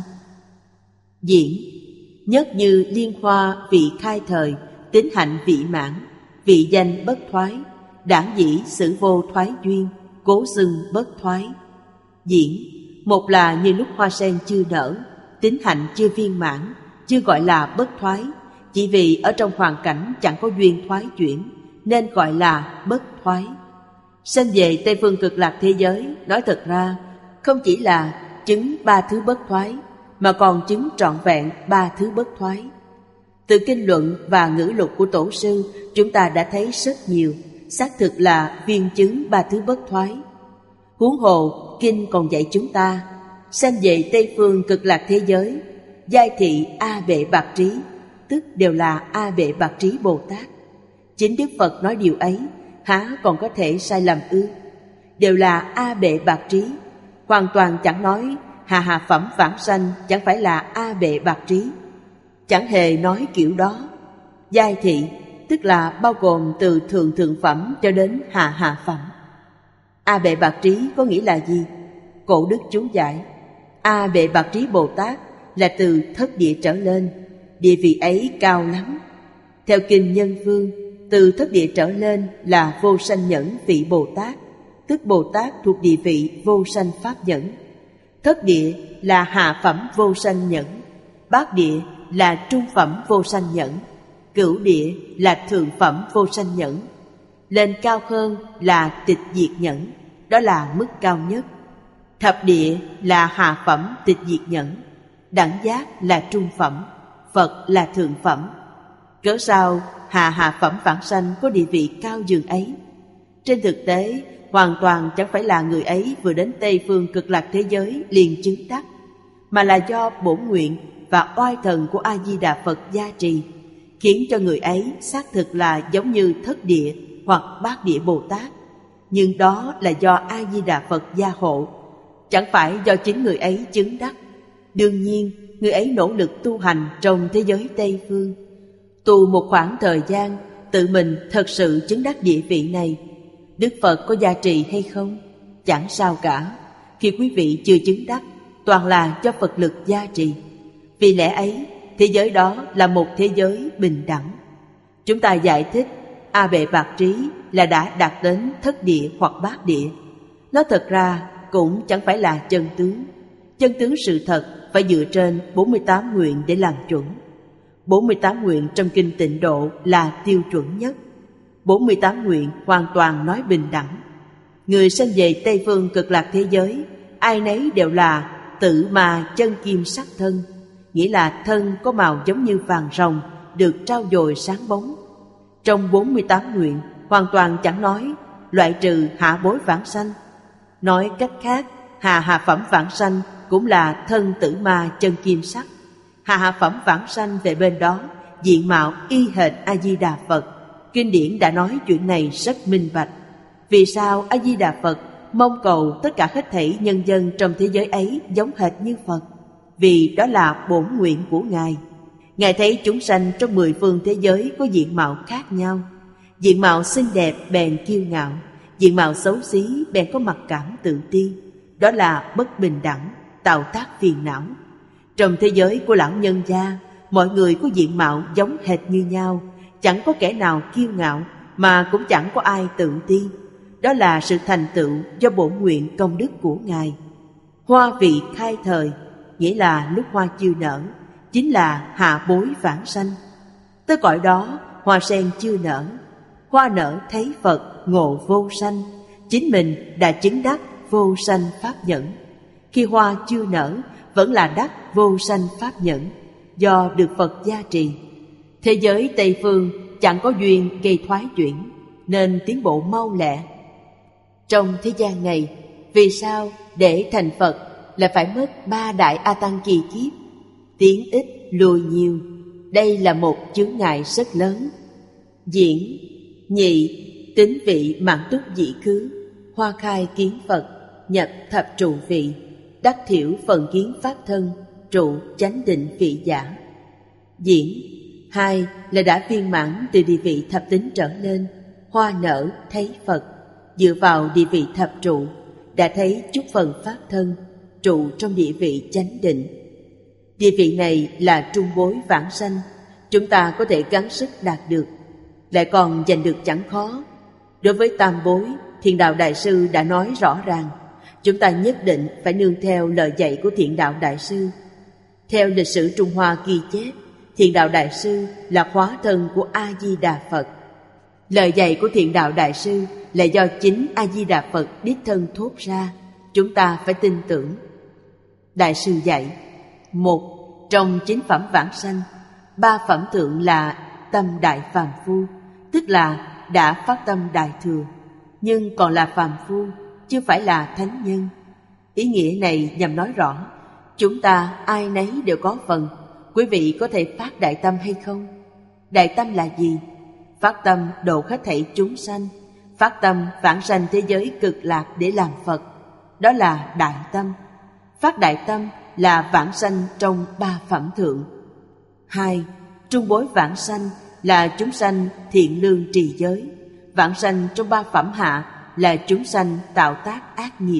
Diễn nhất như liên hoa vị khai thời, tính hạnh vị mãn, vị danh bất thoái, đảng dĩ xử vô thoái duyên, cố xưng bất thoái. Diễn một là như lúc hoa sen chưa nở, tính hạnh chưa viên mãn, chưa gọi là bất thoái, chỉ vì ở trong hoàn cảnh chẳng có duyên thoái chuyển nên gọi là bất thoái. Sanh về Tây Phương Cực Lạc thế giới, nói thật ra không chỉ là chứng ba thứ bất thoái, mà còn chứng trọn vẹn ba thứ bất thoái. Từ kinh luận và ngữ lục của tổ sư, chúng ta đã thấy rất nhiều, xác thực là viên chứng ba thứ bất thoái. Huống hồ kinh còn dạy chúng ta sanh về Tây Phương Cực Lạc thế giới, giai thị A Bệ Bạc Trí, tức đều là A Bệ Bạc Trí Bồ Tát. Chính Đức Phật nói điều ấy, há còn có thể sai lầm ư? Đều là A Bệ Bạc Trí, hoàn toàn chẳng nói hạ hạ phẩm vãng sanh chẳng phải là A Bệ Bạc Trí, chẳng hề nói kiểu đó. Giai thị tức là bao gồm từ thượng thượng phẩm cho đến hạ hạ phẩm. A Bệ Bạc Trí có nghĩa là gì? Cổ đức chú giải, A Bệ Bạc Trí Bồ Tát là từ thất địa trở lên, địa vị ấy cao lắm. Theo kinh Nhân Vương, từ thất địa trở lên là vô sanh nhẫn vị Bồ Tát, tức Bồ Tát thuộc địa vị vô sanh pháp nhẫn. Thất địa là hạ phẩm vô sanh nhẫn, bát địa là trung phẩm vô sanh nhẫn, cửu địa là thượng phẩm vô sanh nhẫn. Lên cao hơn là tịch diệt nhẫn, đó là mức cao nhất. Thập địa là hạ phẩm tịch diệt nhẫn, đẳng giác là trung phẩm, Phật là thượng phẩm. Cớ sao hạ hạ phẩm vãng sanh có địa vị cao dường ấy? Trên thực tế, hoàn toàn chẳng phải là người ấy vừa đến Tây Phương Cực Lạc thế giới liền chứng đắc, mà là do bổn nguyện và oai thần của A-di-đà Phật gia trì, khiến cho người ấy xác thực là giống như thất địa hoặc bát địa Bồ Tát. Nhưng đó là do A-di-đà Phật gia hộ, chẳng phải do chính người ấy chứng đắc. Đương nhiên, người ấy nỗ lực tu hành trong thế giới Tây Phương, tu một khoảng thời gian, tự mình thật sự chứng đắc địa vị này. Đức Phật có gia trì hay không? Chẳng sao cả. Khi quý vị chưa chứng đắc, toàn là do Phật lực gia trì. Vì lẽ ấy, thế giới đó là một thế giới bình đẳng. Chúng ta giải thích A Bệ Bạc Trí là đã đạt đến thất địa hoặc bát địa. Nó thật ra cũng chẳng phải là chân tướng. Chân tướng sự thật phải dựa trên bốn mươi tám nguyện để làm chuẩn. bốn mươi tám nguyện trong Kinh Tịnh Độ là tiêu chuẩn nhất. bốn mươi tám nguyện hoàn toàn nói bình đẳng. Người sanh về Tây Phương Cực Lạc thế giới, ai nấy đều là tự mà chân kim sắc thân, nghĩa là thân có màu giống như vàng ròng, được trao dồi sáng bóng. Trong bốn mươi tám nguyện, hoàn toàn chẳng nói loại trừ hạ bối vãng sanh. Nói cách khác, hạ hạ phẩm vãng sanh cũng là thân tử ma chân kim sắc. Hạ hạ phẩm vãng sanh về bên đó, diện mạo y hệt A-di-đà Phật. Kinh điển đã nói chuyện này rất minh bạch. Vì sao A-di-đà Phật mong cầu tất cả hết thảy nhân dân trong thế giới ấy giống hệt như Phật? Vì đó là bổn nguyện của Ngài. Ngài thấy chúng sanh trong mười phương thế giới có diện mạo khác nhau. Diện mạo xinh đẹp bèn kiêu ngạo, diện mạo xấu xí bèn có mặc cảm tự ti. Đó là bất bình đẳng, tạo tác phiền não. Trong thế giới của lão nhân gia, mọi người có diện mạo giống hệt như nhau, chẳng có kẻ nào kiêu ngạo, mà cũng chẳng có ai tự ti. Đó là sự thành tựu do bổn nguyện công đức của Ngài. Hoa vị khai thời, nghĩa là lúc hoa chưa nở, chính là hạ bối vãng sanh. Tới cõi đó, hoa sen chưa nở, hoa nở thấy Phật ngộ vô sanh, chính mình đã chứng đắc vô sanh pháp nhẫn. Khi hoa chưa nở, vẫn là đắc vô sanh pháp nhẫn, do được Phật gia trì. Thế giới Tây Phương chẳng có duyên gây thoái chuyển, nên tiến bộ mau lẹ. Trong thế gian này, vì sao để thành Phật lại phải mất ba đại A Tăng kỳ kiếp? Tiến ít lùi nhiều, đây là một chướng ngại rất lớn. Diễn, nhị, tính vị mãn túc dị khứ, hoa khai kiến Phật, nhập thập trụ vị, đắc thiểu phần kiến pháp thân, trụ chánh định vị giả. Diễn, hai là đã viên mãn từ địa vị thập tính trở lên, hoa nở thấy Phật, dựa vào địa vị thập trụ, đã thấy chút phần pháp thân, trụ trong địa vị chánh định. Địa vị này là trung bối vãng sanh, chúng ta có thể gắng sức đạt được, lại còn giành được chẳng khó. Đối với tam bối, Thiền Đạo Đại Sư đã nói rõ ràng, chúng ta nhất định phải nương theo lời dạy của Thiền Đạo Đại Sư. Theo lịch sử Trung Hoa ghi chép, Thiền Đạo Đại Sư là hóa thân của A-di-đà Phật. Lời dạy của Thiền Đạo Đại Sư là do chính A-di-đà Phật đích thân thốt ra, chúng ta phải tin tưởng. Đại sư dạy: một, trong chín phẩm vãng sanh, ba phẩm thượng là tâm đại phàm phu, tức là đã phát tâm đại thừa, nhưng còn là phàm phu, chưa phải là thánh nhân. Ý nghĩa này nhằm nói rõ, chúng ta ai nấy đều có phần. Quý vị có thể phát đại tâm hay không? Đại tâm là gì? Phát tâm độ hết thảy chúng sanh, phát tâm vãng sanh thế giới cực lạc để làm Phật, đó là đại tâm. Phát đại tâm là vãng sanh trong ba phẩm thượng. Hai, trung bối vãng sanh là chúng sanh thiện lương trì giới. Vãng sanh trong ba phẩm hạ là chúng sanh tạo tác ác nghiệp.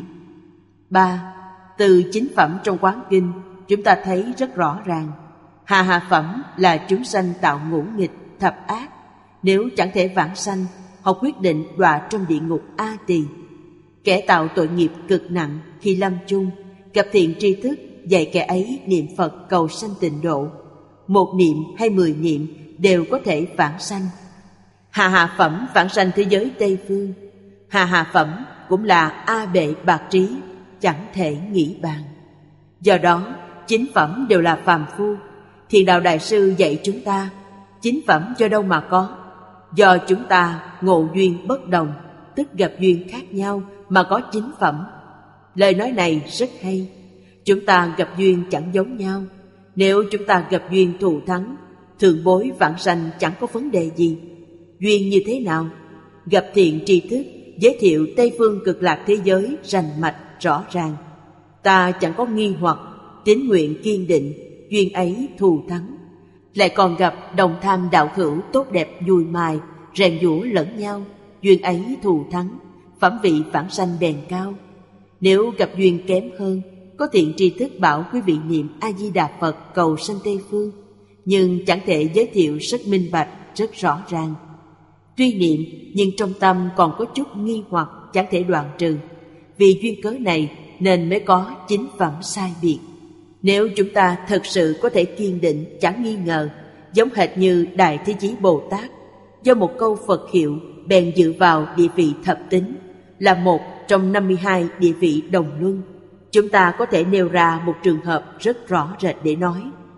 Ba, từ chính phẩm trong Quán Kinh chúng ta thấy rất rõ ràng, hạ hạ phẩm là chúng sanh tạo ngũ nghịch thập ác. Nếu chẳng thể vãng sanh, họ quyết định đọa trong địa ngục A Tỳ. Kẻ tạo tội nghiệp cực nặng khi lâm chung, gặp thiện tri thức dạy kẻ ấy niệm Phật cầu sanh tịnh độ. Một niệm hay mười niệm đều có thể vãng sanh. Hạ hạ phẩm vãng sanh thế giới Tây Phương. Hạ hạ phẩm cũng là A bệ bạc trí, chẳng thể nghĩ bàn. Do đó, chính phẩm đều là phàm phu. Thiền Đạo Đại Sư dạy chúng ta, chính phẩm do đâu mà có? Do chúng ta ngộ duyên bất đồng, tức gặp duyên khác nhau mà có chính phẩm. Lời nói này rất hay. Chúng ta gặp duyên chẳng giống nhau. Nếu chúng ta gặp duyên thù thắng, thượng bối vãng sanh chẳng có vấn đề gì. Duyên như thế nào? Gặp thiện tri thức, giới thiệu Tây Phương cực lạc thế giới rành mạch rõ ràng. Ta chẳng có nghi hoặc, tín nguyện kiên định, duyên ấy thù thắng. Lại còn gặp đồng tham đạo hữu tốt đẹp dùi mài, rèn giũa lẫn nhau, duyên ấy thù thắng, phẩm vị vãng sanh bèn cao. Nếu gặp duyên kém hơn, có thiện tri thức bảo quý vị niệm A-di-đà Phật cầu sanh Tây Phương, nhưng chẳng thể giới thiệu rất minh bạch, rất rõ ràng. Tuy niệm nhưng trong tâm còn có chút nghi hoặc chẳng thể đoạn trừ. Vì duyên cớ này nên mới có chính phẩm sai biệt. Nếu chúng ta thật sự có thể kiên định chẳng nghi ngờ, giống hệt như Đại Thế Chí Bồ Tát, do một câu Phật hiệu bèn dự vào địa vị thập tính, là một trong năm mươi hai địa vị đồng luân. Chúng ta có thể nêu ra một trường hợp rất rõ rệt để nói.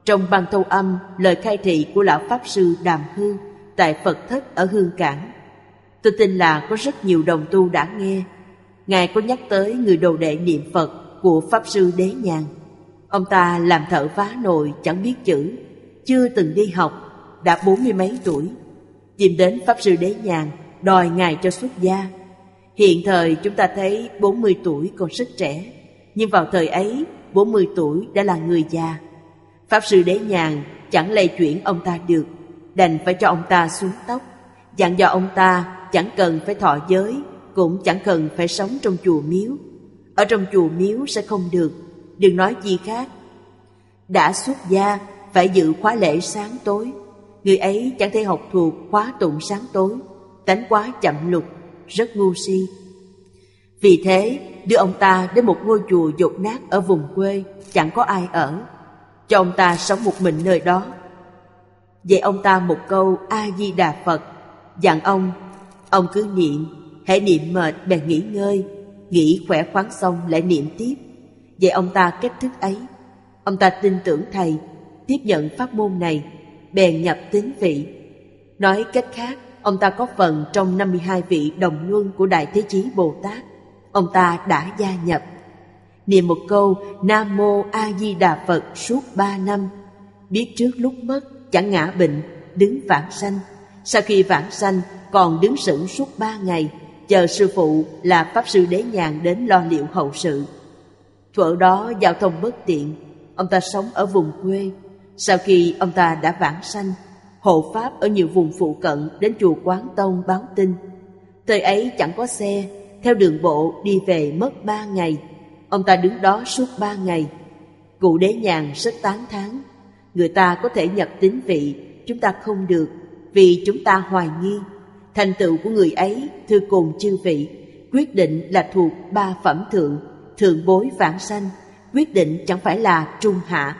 trong băng thâu âm lời khai thị của Lão Pháp Sư Đàm Hư tại Phật Thất ở Hương Cảng. Tôi tin là có rất nhiều đồng tu đã nghe. Ngài có nhắc tới người đồ đệ niệm Phật của Pháp Sư Đế Nhàn. Ông ta làm thợ vá nồi, chẳng biết chữ, chưa từng đi học, đã bốn mươi mấy tuổi. Tìm đến Pháp Sư Đế Nhàn đòi Ngài cho xuất gia. Hiện thời chúng ta thấy bốn mươi tuổi còn rất trẻ, nhưng vào thời ấy bốn mươi tuổi đã là người già. Pháp Sư Đế Nhàn chẳng lay chuyển ông ta được, đành phải cho ông ta xuống tóc, dặn dò ông ta chẳng cần phải thọ giới, cũng chẳng cần phải sống trong chùa miếu. Ở trong chùa miếu sẽ không được, đừng nói gì khác. Đã xuất gia phải dự khóa lễ sáng tối. Người ấy chẳng thể học thuộc khóa tụng sáng tối, tánh quá chậm lục, rất ngu si. Vì thế đưa ông ta đến một ngôi chùa dột nát ở vùng quê, chẳng có ai ở, cho ông ta sống một mình nơi đó. Dạy ông ta một câu A-di-đà Phật, dặn ông, ông cứ niệm, hãy niệm mệt bèn nghỉ ngơi, nghỉ khỏe khoắn xong lại niệm tiếp. Dạy ông ta cách thức ấy. Ông ta tin tưởng thầy, tiếp nhận pháp môn này, bèn nhập tín vị. Nói cách khác, ông ta có phần trong năm mươi hai vị đồng luân của Đại Thế Chí Bồ Tát. Ông ta đã gia nhập. Niệm một câu Nam Mô A Di Đà Phật suốt ba năm, biết trước lúc mất chẳng ngã bệnh, đứng vãng sanh. Sau khi vãng sanh còn đứng sững suốt ba ngày, chờ sư phụ là Pháp Sư Đế Nhàn đến lo liệu hậu sự. Thuở đó giao thông bất tiện, ông ta sống ở vùng quê. Sau khi ông ta đã vãng sanh, hộ pháp ở nhiều vùng phụ cận đến chùa Quán Tông báo tin. Thời ấy chẳng có xe, theo đường bộ đi về mất ba ngày. Ông ta đứng đó suốt ba ngày. Cụ Đế Nhàn rất tán thán. Người ta có thể nhập tín vị, chúng ta không được, vì chúng ta hoài nghi. Thành tựu của người ấy thưa cùng chư vị, quyết định là thuộc ba phẩm thượng, thượng bối vãng sanh, quyết định chẳng phải là trung hạ.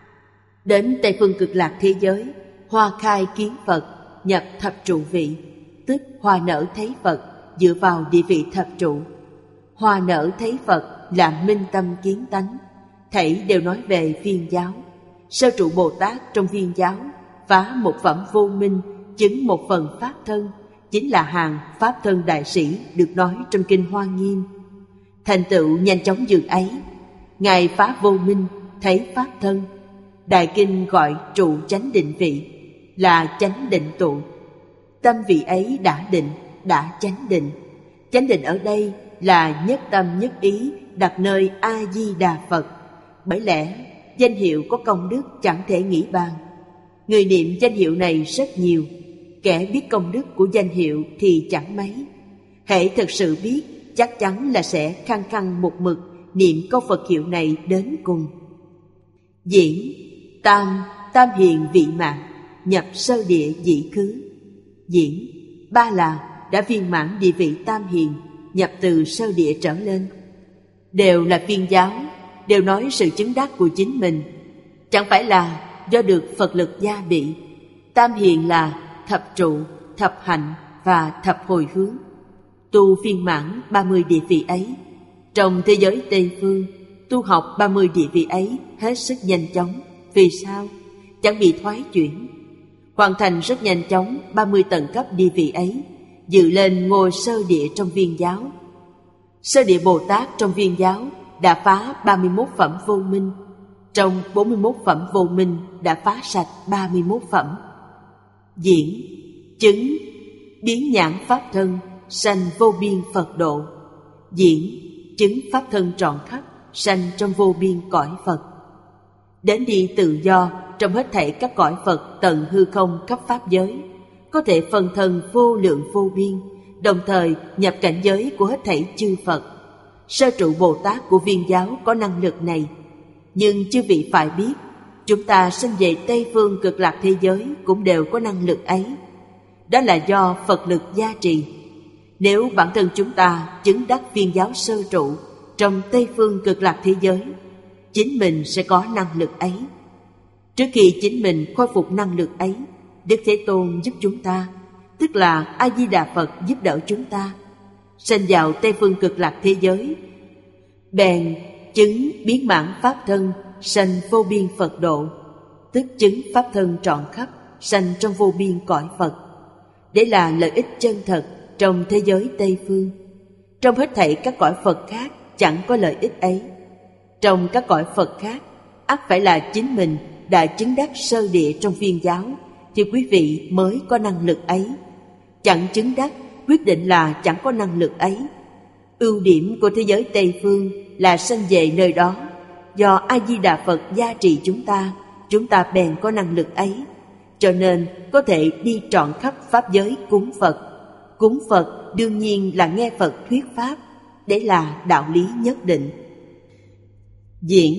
Đến Tây Phương Cực Lạc thế giới, hoa khai kiến Phật, nhập thập trụ vị, tức hoa nở thấy Phật, dựa vào địa vị thập trụ. Hoa nở thấy Phật là minh tâm kiến tánh, thảy đều nói về viên giáo. Sơ trụ Bồ Tát trong viên giáo phá một phẩm vô minh, chứng một phần pháp thân, chính là hàng pháp thân đại sĩ được nói trong kinh Hoa Nghiêm. Thành tựu nhanh chóng dường ấy, Ngài phá vô minh, thấy pháp thân. Đại kinh gọi trụ chánh định vị, là chánh định tụ. Tâm vị ấy đã định, đã chánh định. Chánh định ở đây là nhất tâm nhất ý đặt nơi A-di-đà Phật. Bởi lẽ danh hiệu có công đức chẳng thể nghĩ bàn. Người niệm danh hiệu này rất nhiều, kẻ biết công đức của danh hiệu thì chẳng mấy. Hễ thực sự biết, chắc chắn là sẽ khăng khăng một mực niệm câu Phật hiệu này đến cùng. Diễn tam, tam hiền vị mạng, nhập sơ địa dị khứ. Diễn ba là đã viên mãn địa vị tam hiền, nhập từ sơ địa trở lên. Đều là viên giáo, đều nói sự chứng đắc của chính mình, chẳng phải là do được Phật lực gia bị. Tam hiền là thập trụ, thập hạnh và thập hồi hướng. Tu viên mãn ba mươi địa vị ấy. Trong thế giới Tây Phương, tu học ba mươi địa vị ấy hết sức nhanh chóng. Vì sao? Chẳng bị thoái chuyển. Hoàn thành rất nhanh chóng ba mươi tầng cấp địa vị ấy, dự lên ngôi sơ địa trong viên giáo. Sơ địa Bồ Tát trong viên giáo đã phá ba mươi mốt phẩm vô minh. Trong bốn mươi mốt phẩm vô minh đã phá sạch ba mươi mốt phẩm. Diễn chứng biến nhãn pháp thân, sanh vô biên Phật độ. Diễn chứng pháp thân trọn khắp, sanh trong vô biên cõi Phật. Đến đi tự do trong hết thảy các cõi Phật tận hư không khắp pháp giới, có thể phân thân vô lượng vô biên, đồng thời nhập cảnh giới của hết thảy chư Phật. Sơ trụ Bồ Tát của viên giáo có năng lực này. Nhưng chư vị phải biết, chúng ta sinh về Tây Phương Cực Lạc thế giới cũng đều có năng lực ấy. Đó là do Phật lực gia trì. Nếu bản thân chúng ta chứng đắc viên giáo sơ trụ trong Tây Phương Cực Lạc thế giới, chính mình sẽ có năng lực ấy. Trước khi chính mình khôi phục năng lực ấy, Đức Thế Tôn giúp chúng ta, tức là A-di-đà Phật giúp đỡ chúng ta, sanh vào Tây Phương Cực Lạc thế giới, bèn chứng biến mãn pháp thân, sanh vô biên Phật độ. tức chứng pháp thân trọn khắp, sanh trong vô biên cõi Phật. Để là lợi ích chân thật trong thế giới Tây Phương. Trong hết thảy các cõi Phật khác chẳng có lợi ích ấy. Trong các cõi Phật khác, ắt phải là chính mình đã chứng đắc sơ địa trong viên giáo, thì quý vị mới có năng lực ấy. Chẳng chứng đắc, quyết định là chẳng có năng lực ấy. Ưu điểm của thế giới Tây Phương là sanh về nơi đó. Do A-di-đà Phật gia trì chúng ta, chúng ta bèn có năng lực ấy. Cho nên có thể đi trọn khắp pháp giới cúng Phật. Cúng Phật đương nhiên là nghe Phật thuyết pháp, để là đạo lý nhất định. Diễn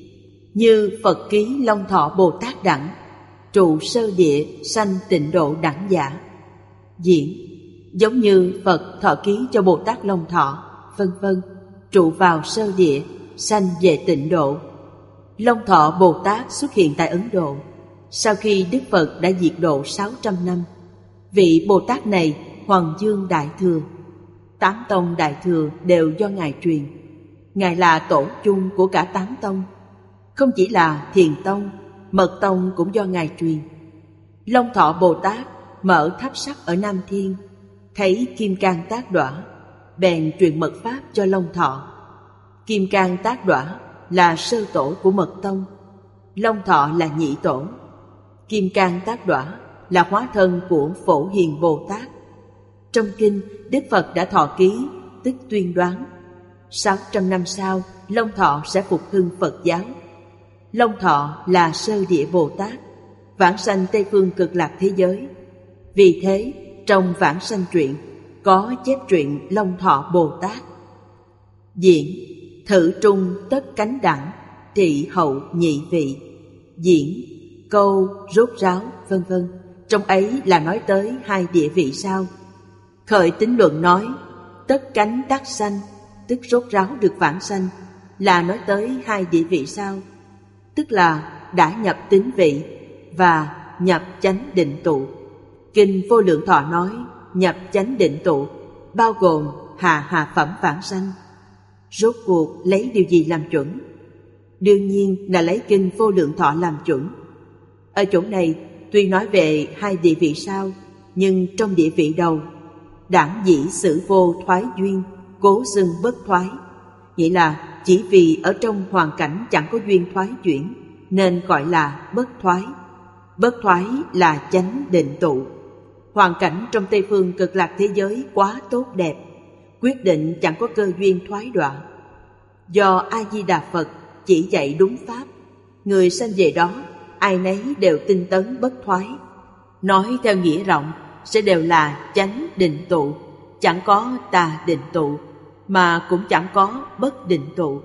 như Phật ký Long Thọ Bồ Tát đẳng, trụ sơ địa sanh tịnh độ đẳng giả. Diễn giống như Phật thọ ký cho Bồ Tát Long Thọ, vân vân, trụ vào sơ địa sanh về tịnh độ. Long Thọ Bồ Tát xuất hiện tại Ấn Độ sau khi Đức Phật đã diệt độ sáu trăm năm. Vị Bồ Tát này Hoàng Dương Đại Thừa, tám tông Đại Thừa đều do Ngài truyền. Ngài là tổ chung của cả tám tông. Không chỉ là Thiền Tông, Mật Tông cũng do Ngài truyền. Long Thọ Bồ Tát mở tháp sắt ở Nam Thiên, thấy Kim Cang Tác Đọa, bèn truyền mật pháp cho Long Thọ. Kim Cang Tác Đọa là sơ tổ của Mật Tông, Long Thọ là nhị tổ. Kim Cang Tác Đọa là hóa thân của Phổ Hiền Bồ Tát. Trong kinh, Đức Phật đã thọ ký, tức tuyên đoán sáu trăm năm sau Long Thọ sẽ phục hưng Phật giáo. Long Thọ là sơ địa Bồ Tát, vãng sanh Tây Phương Cực Lạc thế giới. Vì thế, trong vãng sanh truyện có chép truyện Long Thọ Bồ Tát. Diễn thử trung tất cánh đẳng, thị hậu nhị vị. Diễn câu rốt ráo, vân vân. Trong ấy là nói tới hai địa vị sau. Khởi tín luận nói tất cánh đắc sanh, tức rốt ráo được vãng sanh, là nói tới hai địa vị sau, tức là đã nhập tín vị và nhập chánh định tụ. Kinh Vô Lượng Thọ nói nhập chánh định tụ bao gồm hạ hạ phẩm vãng sanh. Rốt cuộc lấy điều gì làm chuẩn? Đương nhiên là lấy Kinh Vô Lượng Thọ làm chuẩn. Ở chỗ này tuy nói về hai địa vị sau, nhưng trong địa vị đầu, đảng dĩ sự vô thoái duyên, cố xưng bất thoái, nghĩa là chỉ vì ở trong hoàn cảnh chẳng có duyên thoái chuyển nên gọi là bất thoái. Bất thoái là chánh định tụ. Hoàn cảnh trong Tây Phương Cực Lạc thế giới quá tốt đẹp, quyết định chẳng có cơ duyên thoái đoạn. Do A-di-đà Phật chỉ dạy đúng pháp, người sanh về đó ai nấy đều tinh tấn bất thoái. Nói theo nghĩa rộng sẽ đều là chánh định tụ, chẳng có tà định tụ, mà cũng chẳng có bất định tụ.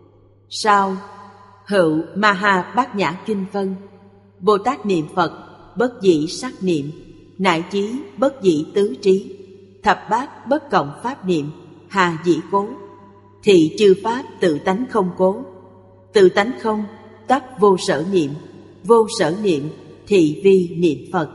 Sau Hữu Ma Ha Bát Nhã Kinh phân: Bồ Tát niệm Phật bất dị sắc niệm, nại chí bất dị tứ trí, thập bát bất cộng pháp niệm, hà dĩ cố. Thì chư pháp tự tánh không cố, tự tánh không tắc vô sở niệm, vô sở niệm thì vi niệm Phật.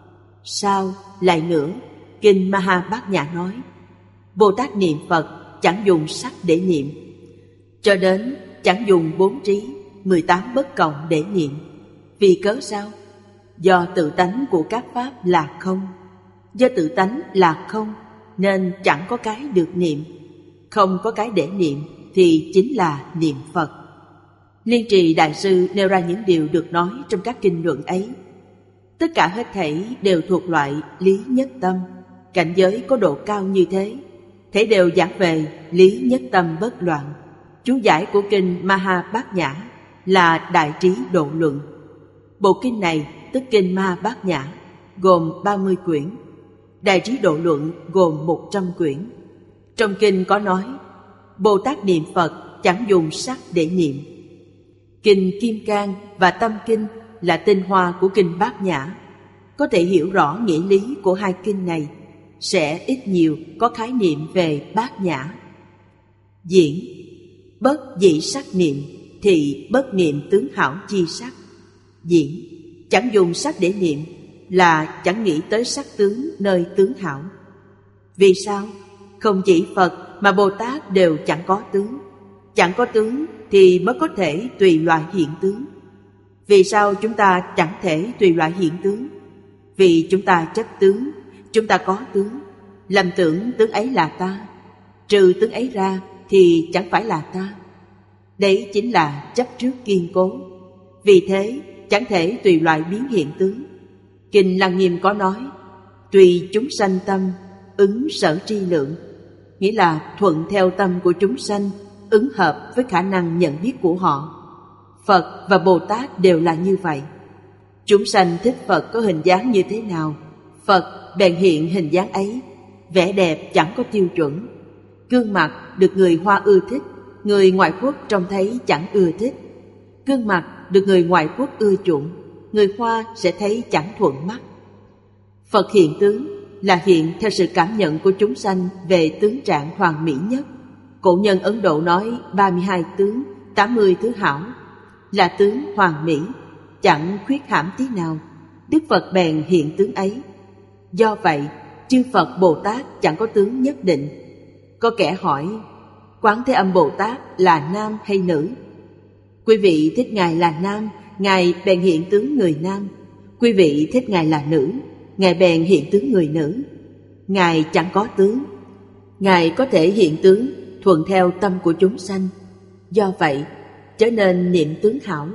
Sau lại nữa, Kinh Ma Ha Bát Nhã nói Bồ Tát niệm Phật chẳng dùng sắc để niệm, cho đến chẳng dùng bốn trí, mười tám bất cộng để niệm. Vì cớ sao? Do tự tánh của các pháp là không. Do tự tánh là không nên chẳng có cái được niệm. Không có cái để niệm thì chính là niệm Phật. Liên Trì Đại Sư nêu ra những điều được nói trong các kinh luận ấy. Tất cả hết thảy đều thuộc loại lý nhất tâm. Cảnh giới có độ cao như thế, thể đều giảng về lý nhất tâm bất loạn. Chú giải của kinh Ma Ha Bát Nhã là Đại Trí Độ Luận. Bộ kinh này tức kinh Ma Ha Bát Nhã gồm ba mươi quyển, Đại Trí Độ Luận gồm một trăm quyển. Trong kinh có nói Bồ Tát niệm Phật chẳng dùng sắc để niệm. Kinh Kim Cang và Tâm Kinh là tinh hoa của kinh Bát Nhã. Có thể hiểu rõ nghĩa lý của hai kinh này, sẽ ít nhiều có khái niệm về Bát Nhã. Diễn bất dị sắc niệm thì bất niệm tướng hảo chi sắc. Diễn chẳng dùng sắc để niệm là chẳng nghĩ tới sắc tướng nơi tướng hảo. Vì sao? Không chỉ Phật mà Bồ Tát đều chẳng có tướng. Chẳng có tướng thì mới có thể tùy loại hiện tướng. Vì sao chúng ta chẳng thể tùy loại hiện tướng? Vì chúng ta chấp tướng, chúng ta có tướng, lầm tưởng tướng ấy là ta. Trừ tướng ấy ra thì chẳng phải là ta. Đấy chính là chấp trước kiên cố. Vì thế chẳng thể tùy loại biến hiện tướng. Kinh Lăng Nghiêm có nói: tùy chúng sanh tâm, ứng sở tri lượng. Nghĩa là thuận theo tâm của chúng sanh, ứng hợp với khả năng nhận biết của họ. Phật và Bồ Tát đều là như vậy. Chúng sanh thích Phật có hình dáng như thế nào, Phật bèn hiện hình dáng ấy. Vẻ đẹp chẳng có tiêu chuẩn. Gương mặt được người Hoa ưa thích, người ngoại quốc trông thấy chẳng ưa thích. Gương mặt được người ngoại quốc ưa chuộng, người Hoa sẽ thấy chẳng thuận mắt. Phật hiện tướng là hiện theo sự cảm nhận của chúng sanh về tướng trạng hoàn mỹ nhất. Cổ nhân Ấn Độ nói ba mươi hai tướng, tám mươi thứ hảo, là tướng hoàn mỹ, chẳng khuyết hãm tí nào. Đức Phật bèn hiện tướng ấy. Do vậy, chư Phật Bồ Tát chẳng có tướng nhất định. Có kẻ hỏi: Quán Thế Âm Bồ Tát là nam hay nữ? Quý vị thích Ngài là nam, Ngài bèn hiện tướng người nam. Quý vị thích Ngài là nữ, Ngài bèn hiện tướng người nữ. Ngài chẳng có tướng. Ngài có thể hiện tướng thuận theo tâm của chúng sanh. Do vậy, chớ nên niệm tướng hảo.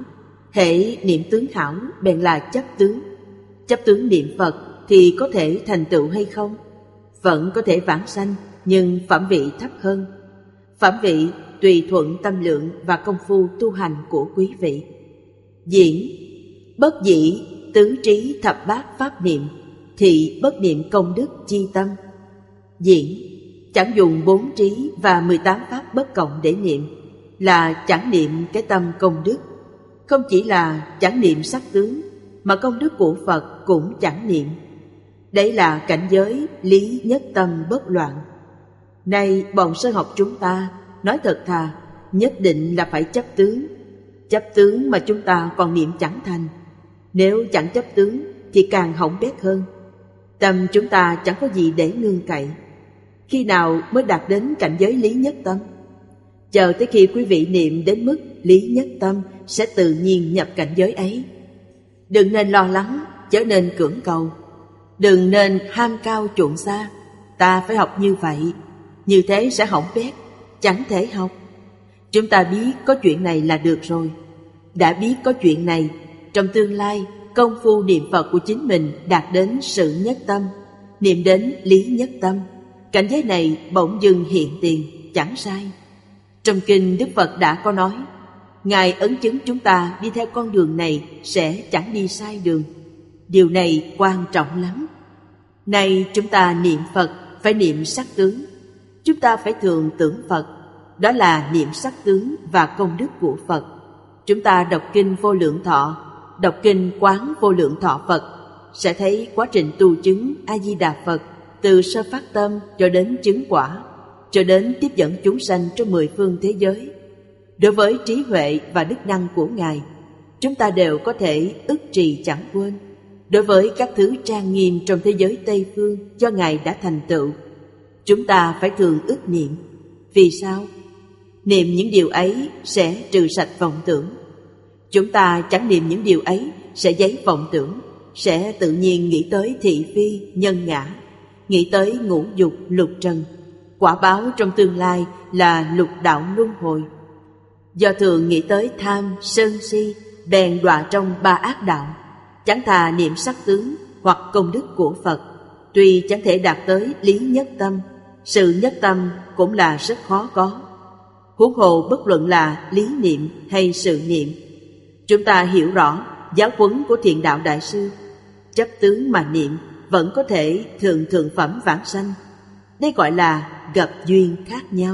Hễ niệm tướng hảo bèn là chấp tướng. Chấp tướng niệm Phật thì có thể thành tựu hay không? Vẫn có thể vãng sanh, nhưng phẩm vị thấp hơn. Phẩm vị tùy thuận tâm lượng và công phu tu hành của quý vị. Diễn: bất dĩ tứ trí thập bát pháp niệm, thị bất niệm công đức chi tâm. Diễn: chẳng dùng bốn trí và mười tám pháp bất cộng để niệm, là chẳng niệm cái tâm công đức. Không chỉ là chẳng niệm sắc tướng, mà công đức của Phật cũng chẳng niệm. Đấy là cảnh giới lý nhất tâm bất loạn. Nay bọn sơ học chúng ta nói thật thà, nhất định là phải chấp tướng. Chấp tướng mà chúng ta còn niệm chẳng thành. Nếu chẳng chấp tướng thì càng hỏng bét hơn. Tâm chúng ta chẳng có gì để nương cậy. Khi nào mới đạt đến cảnh giới lý nhất tâm? Chờ tới khi quý vị niệm đến mức lý nhất tâm sẽ tự nhiên nhập cảnh giới ấy. Đừng nên lo lắng, chớ nên cưỡng cầu. Đừng nên ham cao chuộng xa. Ta phải học như vậy, như thế sẽ hỏng bét, chẳng thể học. Chúng ta biết có chuyện này là được rồi. Đã biết có chuyện này, trong tương lai công phu niệm Phật của chính mình đạt đến sự nhất tâm, niệm đến lý nhất tâm, cảnh giới này bỗng dưng hiện tiền, chẳng sai. Trong kinh Đức Phật đã có nói: Ngài ấn chứng chúng ta đi theo con đường này sẽ chẳng đi sai đường. Điều này quan trọng lắm. Nay chúng ta niệm Phật phải niệm sắc tướng. Chúng ta phải thường tưởng Phật, đó là niệm sắc tướng và công đức của Phật. Chúng ta đọc kinh Vô Lượng Thọ, đọc kinh Quán Vô Lượng Thọ Phật, sẽ thấy quá trình tu chứng A-di-đà Phật từ sơ phát tâm cho đến chứng quả, cho đến tiếp dẫn chúng sanh trong mười phương thế giới. Đối với trí huệ và đức năng của Ngài, chúng ta đều có thể ức trì chẳng quên. Đối với các thứ trang nghiêm trong thế giới Tây Phương do Ngài đã thành tựu, chúng ta phải thường ức niệm. Vì sao? Niệm những điều ấy sẽ trừ sạch vọng tưởng. Chúng ta chẳng niệm những điều ấy sẽ giấy vọng tưởng, sẽ tự nhiên nghĩ tới thị phi, nhân ngã, nghĩ tới ngũ dục, lục trần. Quả báo trong tương lai là lục đạo luân hồi. Do thường nghĩ tới tham, sân si, bèn đọa trong ba ác đạo. Chẳng thà niệm sắc tướng hoặc công đức của Phật. Tuy chẳng thể đạt tới lý nhất tâm, sự nhất tâm cũng là rất khó có. Huống hồ bất luận là lý niệm hay sự niệm. Chúng ta hiểu rõ giáo huấn của Thiện Đạo Đại Sư, chấp tướng mà niệm vẫn có thể thường thượng phẩm vãng sanh. Đây gọi là gặp duyên khác nhau.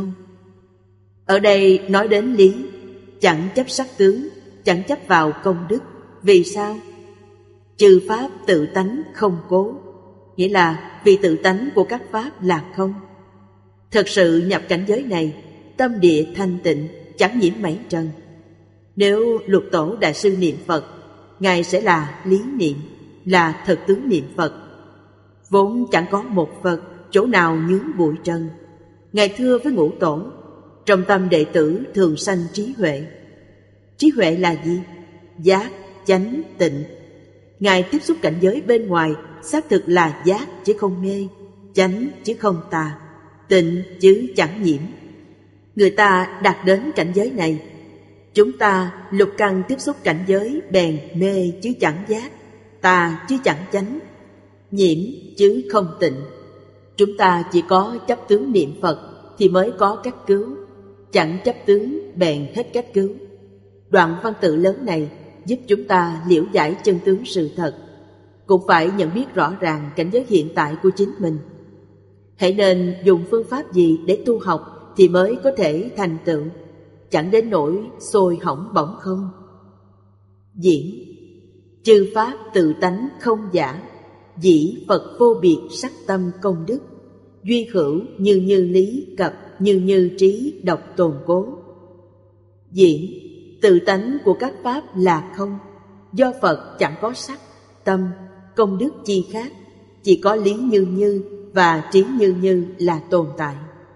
Ở đây nói đến lý, chẳng chấp sắc tướng, chẳng chấp vào công đức. Vì sao? Chư pháp tự tánh không cố, nghĩa là vì tự tánh của các pháp là không. Thật sự nhập cảnh giới này, tâm địa thanh tịnh, chẳng nhiễm mảy trần. Nếu Lục Tổ Đại Sư niệm Phật, Ngài sẽ là lý niệm, là thật tướng niệm Phật. Vốn chẳng có một Phật chỗ nào nhướng bụi trần. Ngài thưa với Ngũ Tổ: trong tâm đệ tử thường sanh trí huệ. Trí huệ là gì? Giác, chánh, tịnh. Ngài tiếp xúc cảnh giới bên ngoài xác thực là giác chứ không mê, chánh chứ không tà, tịnh chứ chẳng nhiễm. Người ta đạt đến cảnh giới này. Chúng ta lục căn tiếp xúc cảnh giới bèn mê chứ chẳng giác, tà chứ chẳng chánh, nhiễm chứ không tịnh. Chúng ta chỉ có chấp tướng niệm Phật thì mới có cách cứu, chẳng chấp tướng bèn hết cách cứu. Đoạn văn tự lớn này giúp chúng ta liễu giải chân tướng sự thật, cũng phải nhận biết rõ ràng cảnh giới hiện tại của chính mình. Hãy nên dùng phương pháp gì để tu học thì mới có thể thành tựu, chẳng đến nỗi sôi hỏng bỏng không. Diễn: chư pháp tự tánh không giả, dĩ Phật vô biệt sắc tâm công đức, duy hữu như như lý cập, như như trí độc tồn cố. Diễn: tự tánh của các pháp là không, do Phật chẳng có sắc, tâm, công đức chi khác, chỉ có lý như như và trí như như là tồn tại.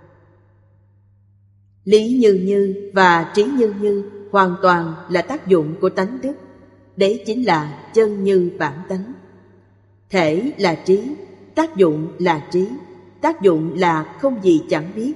Lý như như và trí như như hoàn toàn là tác dụng của tánh đức, đấy chính là chân như bản tánh. Thể là trí, tác dụng là trí, tác dụng là không gì chẳng biết.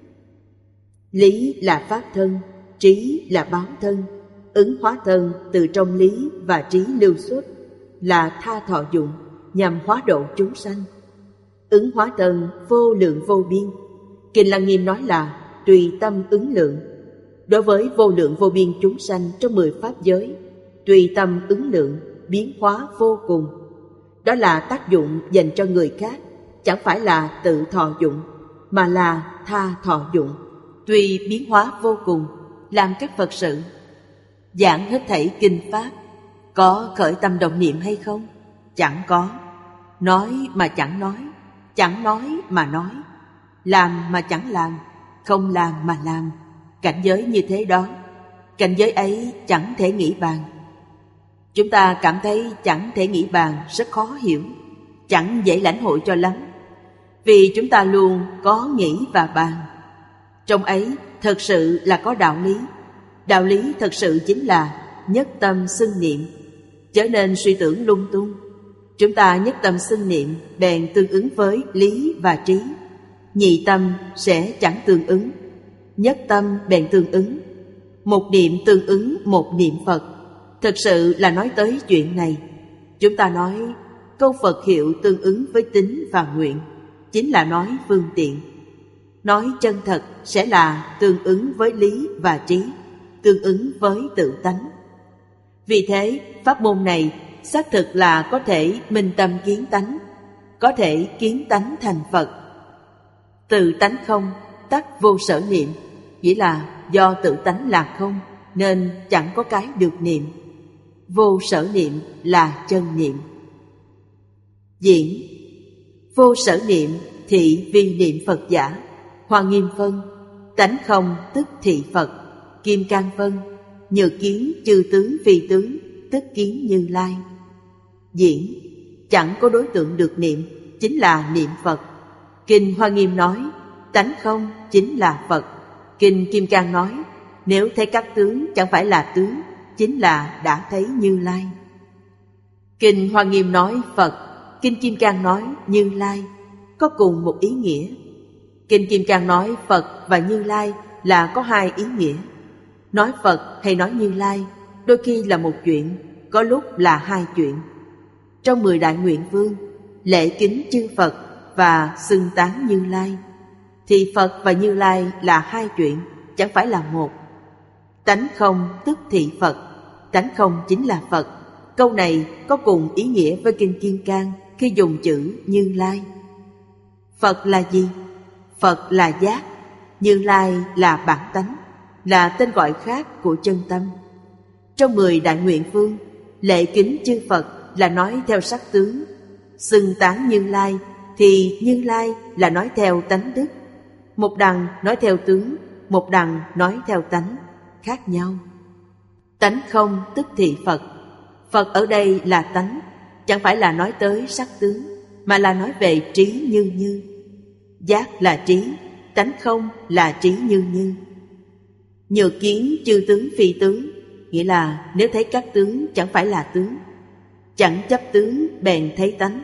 Lý là pháp thân, trí là báo thân, ứng hóa thân từ trong lý và trí lưu xuất là tha thọ dụng nhằm hóa độ chúng sanh. Ứng hóa thân vô lượng vô biên, Kinh Lăng Nghiêm nói là tùy tâm ứng lượng. Đối với vô lượng vô biên chúng sanh trong mười pháp giới, tùy tâm ứng lượng, biến hóa vô cùng. Đó là tác dụng dành cho người khác, chẳng phải là tự thọ dụng, mà là tha thọ dụng. Tùy biến hóa vô cùng, làm các Phật sự. Giảng hết thảy kinh pháp, có khởi tâm động niệm hay không? Chẳng có. Nói mà chẳng nói, chẳng nói mà nói, làm mà chẳng làm, không làm mà làm. Cảnh giới như thế đó, cảnh giới ấy chẳng thể nghĩ bàn. Chúng ta cảm thấy chẳng thể nghĩ bàn rất khó hiểu, chẳng dễ lãnh hội cho lắm, vì chúng ta luôn có nghĩ và bàn. Trong ấy thật sự là có đạo lý. Đạo lý thật sự chính là nhất tâm xưng niệm, chớ nên suy tưởng lung tung. Chúng ta nhất tâm xưng niệm bèn tương ứng với lý và trí, nhị tâm sẽ chẳng tương ứng, nhất tâm bèn tương ứng. Một niệm tương ứng một niệm Phật. Thực sự là nói tới chuyện này. Chúng ta nói câu Phật hiệu tương ứng với tín và nguyện, chính là nói phương tiện. Nói chân thật sẽ là tương ứng với lý và trí, tương ứng với tự tánh. Vì thế, pháp môn này xác thực là có thể minh tâm kiến tánh, có thể kiến tánh thành Phật. Tự tánh không, tắc vô sở niệm, nghĩa là do tự tánh là không nên chẳng có cái được niệm. Vô sở niệm là chân niệm. Diễn: vô sở niệm thị vi niệm Phật giả. Hoa Nghiêm phân: tánh không tức thị Phật. Kim Cang phân: nhược kiến chư tướng phi tướng, tức kiến Như Lai. Diễn: chẳng có đối tượng được niệm, chính là niệm Phật. Kinh Hoa Nghiêm nói tánh không chính là Phật. Kinh Kim Cang nói nếu thấy các tướng chẳng phải là tướng, chính là đã thấy Như Lai. Kinh Hoa Nghiêm nói Phật, Kinh Kim Cang nói Như Lai, có cùng một ý nghĩa. Kinh Kim Cang nói Phật và Như Lai là có hai ý nghĩa. Nói Phật hay nói Như Lai đôi khi là một chuyện, có lúc là hai chuyện. Trong mười đại nguyện vương, lễ kính chư Phật và xưng tán Như Lai, thì Phật và Như Lai là hai chuyện, chẳng phải là một. Tánh không tức thị Phật, tánh không chính là Phật. Câu này có cùng ý nghĩa với Kinh Kim Cang khi dùng chữ Như Lai. Phật là gì? Phật là giác, Như Lai là bản tánh, là tên gọi khác của chân tâm. Trong mười đại nguyện vương, lễ kính chư Phật là nói theo sắc tướng, xưng tán Như Lai thì Như Lai là nói theo tánh đức. Một đằng nói theo tướng, một đằng nói theo tánh, khác nhau. Tánh không tức thị Phật. Phật ở đây là tánh, chẳng phải là nói tới sắc tướng, mà là nói về trí như như. Giác là trí, tánh không là trí như như. Nhược kiến chư tướng phi tướng, nghĩa là nếu thấy các tướng chẳng phải là tướng, chẳng chấp tướng bèn thấy tánh.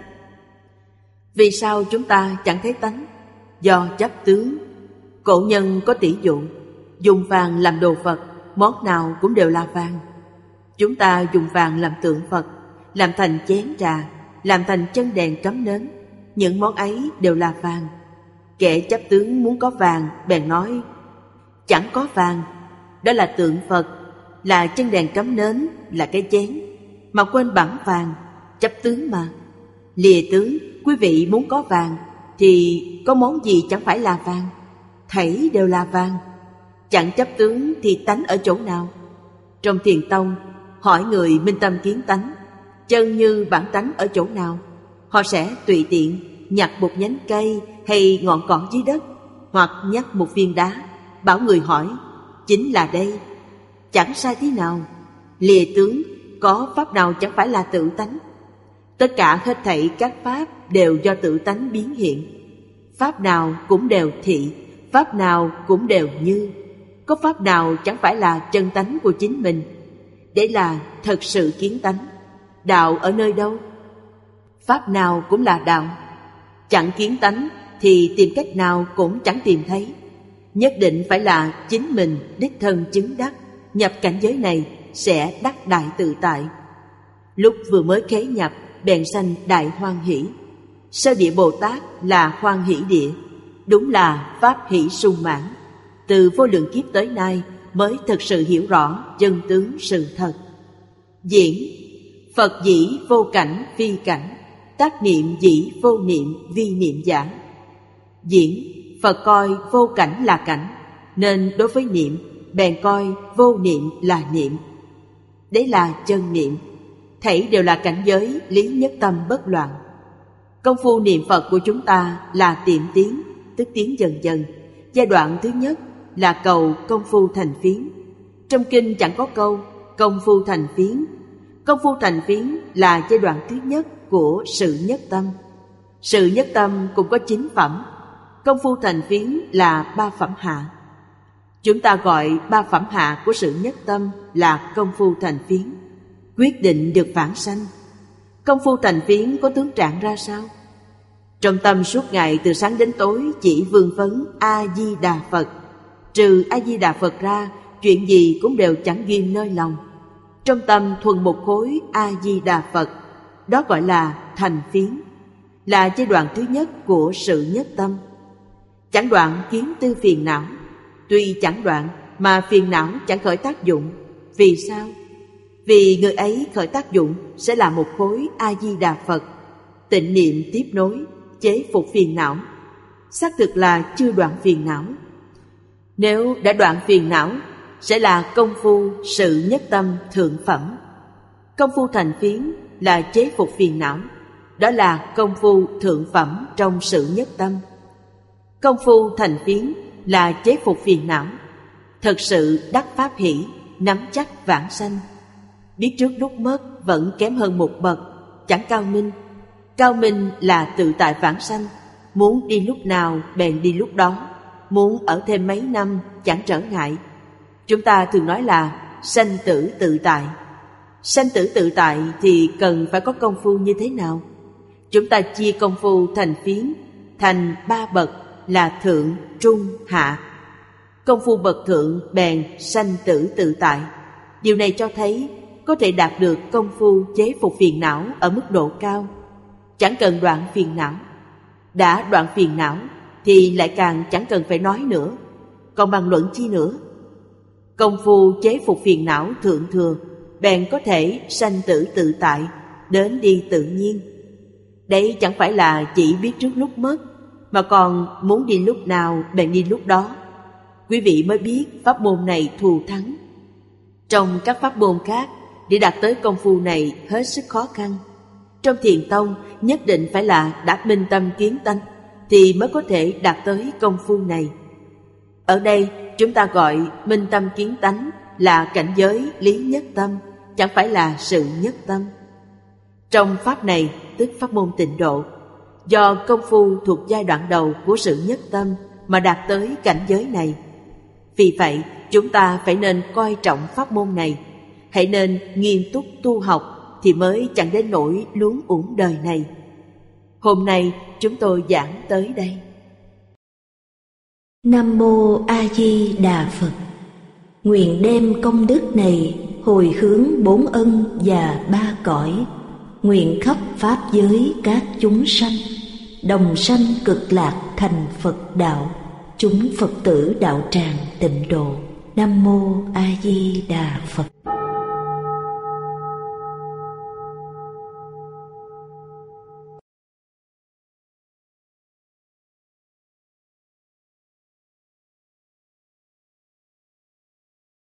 Vì sao chúng ta chẳng thấy tánh? Do chấp tướng. Cổ nhân có tỷ dụ, dùng vàng làm đồ Phật, món nào cũng đều là vàng. Chúng ta dùng vàng làm tượng Phật, làm thành chén trà, làm thành chân đèn cắm nến, những món ấy đều là vàng. Kẻ chấp tướng muốn có vàng bèn nói chẳng có vàng, đó là tượng Phật, là chân đèn cắm nến, là cái chén, mà quên bản vàng, chấp tướng mà. Lìa tướng, quý vị muốn có vàng thì có món gì chẳng phải là vàng, thảy đều là vàng. Chẳng chấp tướng thì tánh ở chỗ nào? Trong Thiền Tông hỏi người minh tâm kiến tánh, chân như bản tánh ở chỗ nào? Họ sẽ tùy tiện nhặt một nhánh cây hay ngọn cỏ dưới đất, hoặc nhặt một viên đá, bảo người hỏi, chính là đây. Chẳng sai thế nào. Lìa tướng, có pháp nào chẳng phải là tự tánh? Tất cả hết thảy các pháp đều do tự tánh biến hiện. Pháp nào cũng đều thị, pháp nào cũng đều như. Có pháp nào chẳng phải là chân tánh của chính mình? Đấy là thật sự kiến tánh. Đạo ở nơi đâu? Pháp nào cũng là đạo. Chẳng kiến tánh thì tìm cách nào cũng chẳng tìm thấy. Nhất định phải là chính mình đích thân chứng đắc, nhập cảnh giới này sẽ đắc đại tự tại. Lúc vừa mới khế nhập bèn sanh đại hoan hỷ. Sơ địa Bồ Tát là hoan hỷ địa, đúng là pháp hỷ sung mãn. Từ vô lượng kiếp tới nay mới thực sự hiểu rõ chân tướng sự thật. Diễn Phật dĩ vô cảnh vi cảnh, tác niệm dĩ vô niệm vi niệm giả. Diễn Phật coi vô cảnh là cảnh, nên đối với niệm bèn coi vô niệm là niệm. Đấy là chân niệm. Thảy đều là cảnh giới lý nhất tâm bất loạn. Công phu niệm Phật của chúng ta là tiệm tiến, tức tiến dần dần. Giai đoạn thứ nhất là cầu công phu thành phiến. Trong kinh chẳng có câu công phu thành phiến. Công phu thành phiến là giai đoạn thứ nhất của sự nhất tâm. Sự nhất tâm cũng có chín phẩm. Công phu thành phiến là ba phẩm hạ. Chúng ta gọi ba phẩm hạ của sự nhất tâm là công phu thành phiến, quyết định được vãng sanh. Công phu thành phiến có tướng trạng ra sao? Trong tâm suốt ngày từ sáng đến tối chỉ vương vấn A-di-đà Phật. Trừ A-di-đà Phật ra, chuyện gì cũng đều chẳng ghim nơi lòng. Trong tâm thuần một khối A-di-đà Phật, đó gọi là thành phiến, là giai đoạn thứ nhất của sự nhất tâm. Chẳng đoạn kiến tư phiền não. Tuy chẳng đoạn mà phiền não chẳng khởi tác dụng. Vì sao? Vì người ấy khởi tác dụng sẽ là một khối A-di-đà Phật. Tịnh niệm tiếp nối, chế phục phiền não. Xác thực là chưa đoạn phiền não. Nếu đã đoạn phiền não, sẽ là công phu sự nhất tâm thượng phẩm. Công phu thành phiến là chế phục phiền não, đó là công phu thượng phẩm trong sự nhất tâm. Công phu thành phiến là chế phục phiền não, thật sự đắc pháp hỷ, nắm chắc vãng sanh. Biết trước lúc mất vẫn kém hơn một bậc, chẳng cao minh. Cao minh là tự tại vãng sanh, muốn đi lúc nào bèn đi lúc đó, muốn ở thêm mấy năm chẳng trở ngại. Chúng ta thường nói là sanh tử tự tại. Sanh tử tự tại thì cần phải có công phu như thế nào? Chúng ta chia công phu thành phiến thành ba bậc là thượng, trung, hạ. Công phu bậc thượng bèn sanh tử tự tại. Điều này cho thấy có thể đạt được công phu chế phục phiền não ở mức độ cao, chẳng cần đoạn phiền não. Đã đoạn phiền não thì lại càng chẳng cần phải nói nữa, còn bàn luận chi nữa. Công phu chế phục phiền não thượng thừa bèn có thể sanh tử tự tại, đến đi tự nhiên. Đây chẳng phải là chỉ biết trước lúc mất, mà còn muốn đi lúc nào bèn đi lúc đó. Quý vị mới biết pháp môn này thù thắng. Trong các pháp môn khác, để đạt tới công phu này hết sức khó khăn. Trong Thiền Tông nhất định phải là đã minh tâm kiến tánh thì mới có thể đạt tới công phu này. Ở đây chúng ta gọi minh tâm kiến tánh là cảnh giới lý nhất tâm, chẳng phải là sự nhất tâm. Trong pháp này tức pháp môn tịnh độ, do công phu thuộc giai đoạn đầu của sự nhất tâm mà đạt tới cảnh giới này. Vì vậy chúng ta phải nên coi trọng pháp môn này, hãy nên nghiêm túc tu học thì mới chẳng đến nỗi luống uổng đời này. Hôm nay chúng tôi giảng tới đây. Nam Mô A Di Đà Phật. Nguyện đem công đức này hồi hướng bốn ân và ba cõi, nguyện khắp pháp giới các chúng sanh đồng sanh cực lạc thành Phật đạo, chúng Phật tử đạo tràng tịnh độ. Nam Mô A Di Đà Phật.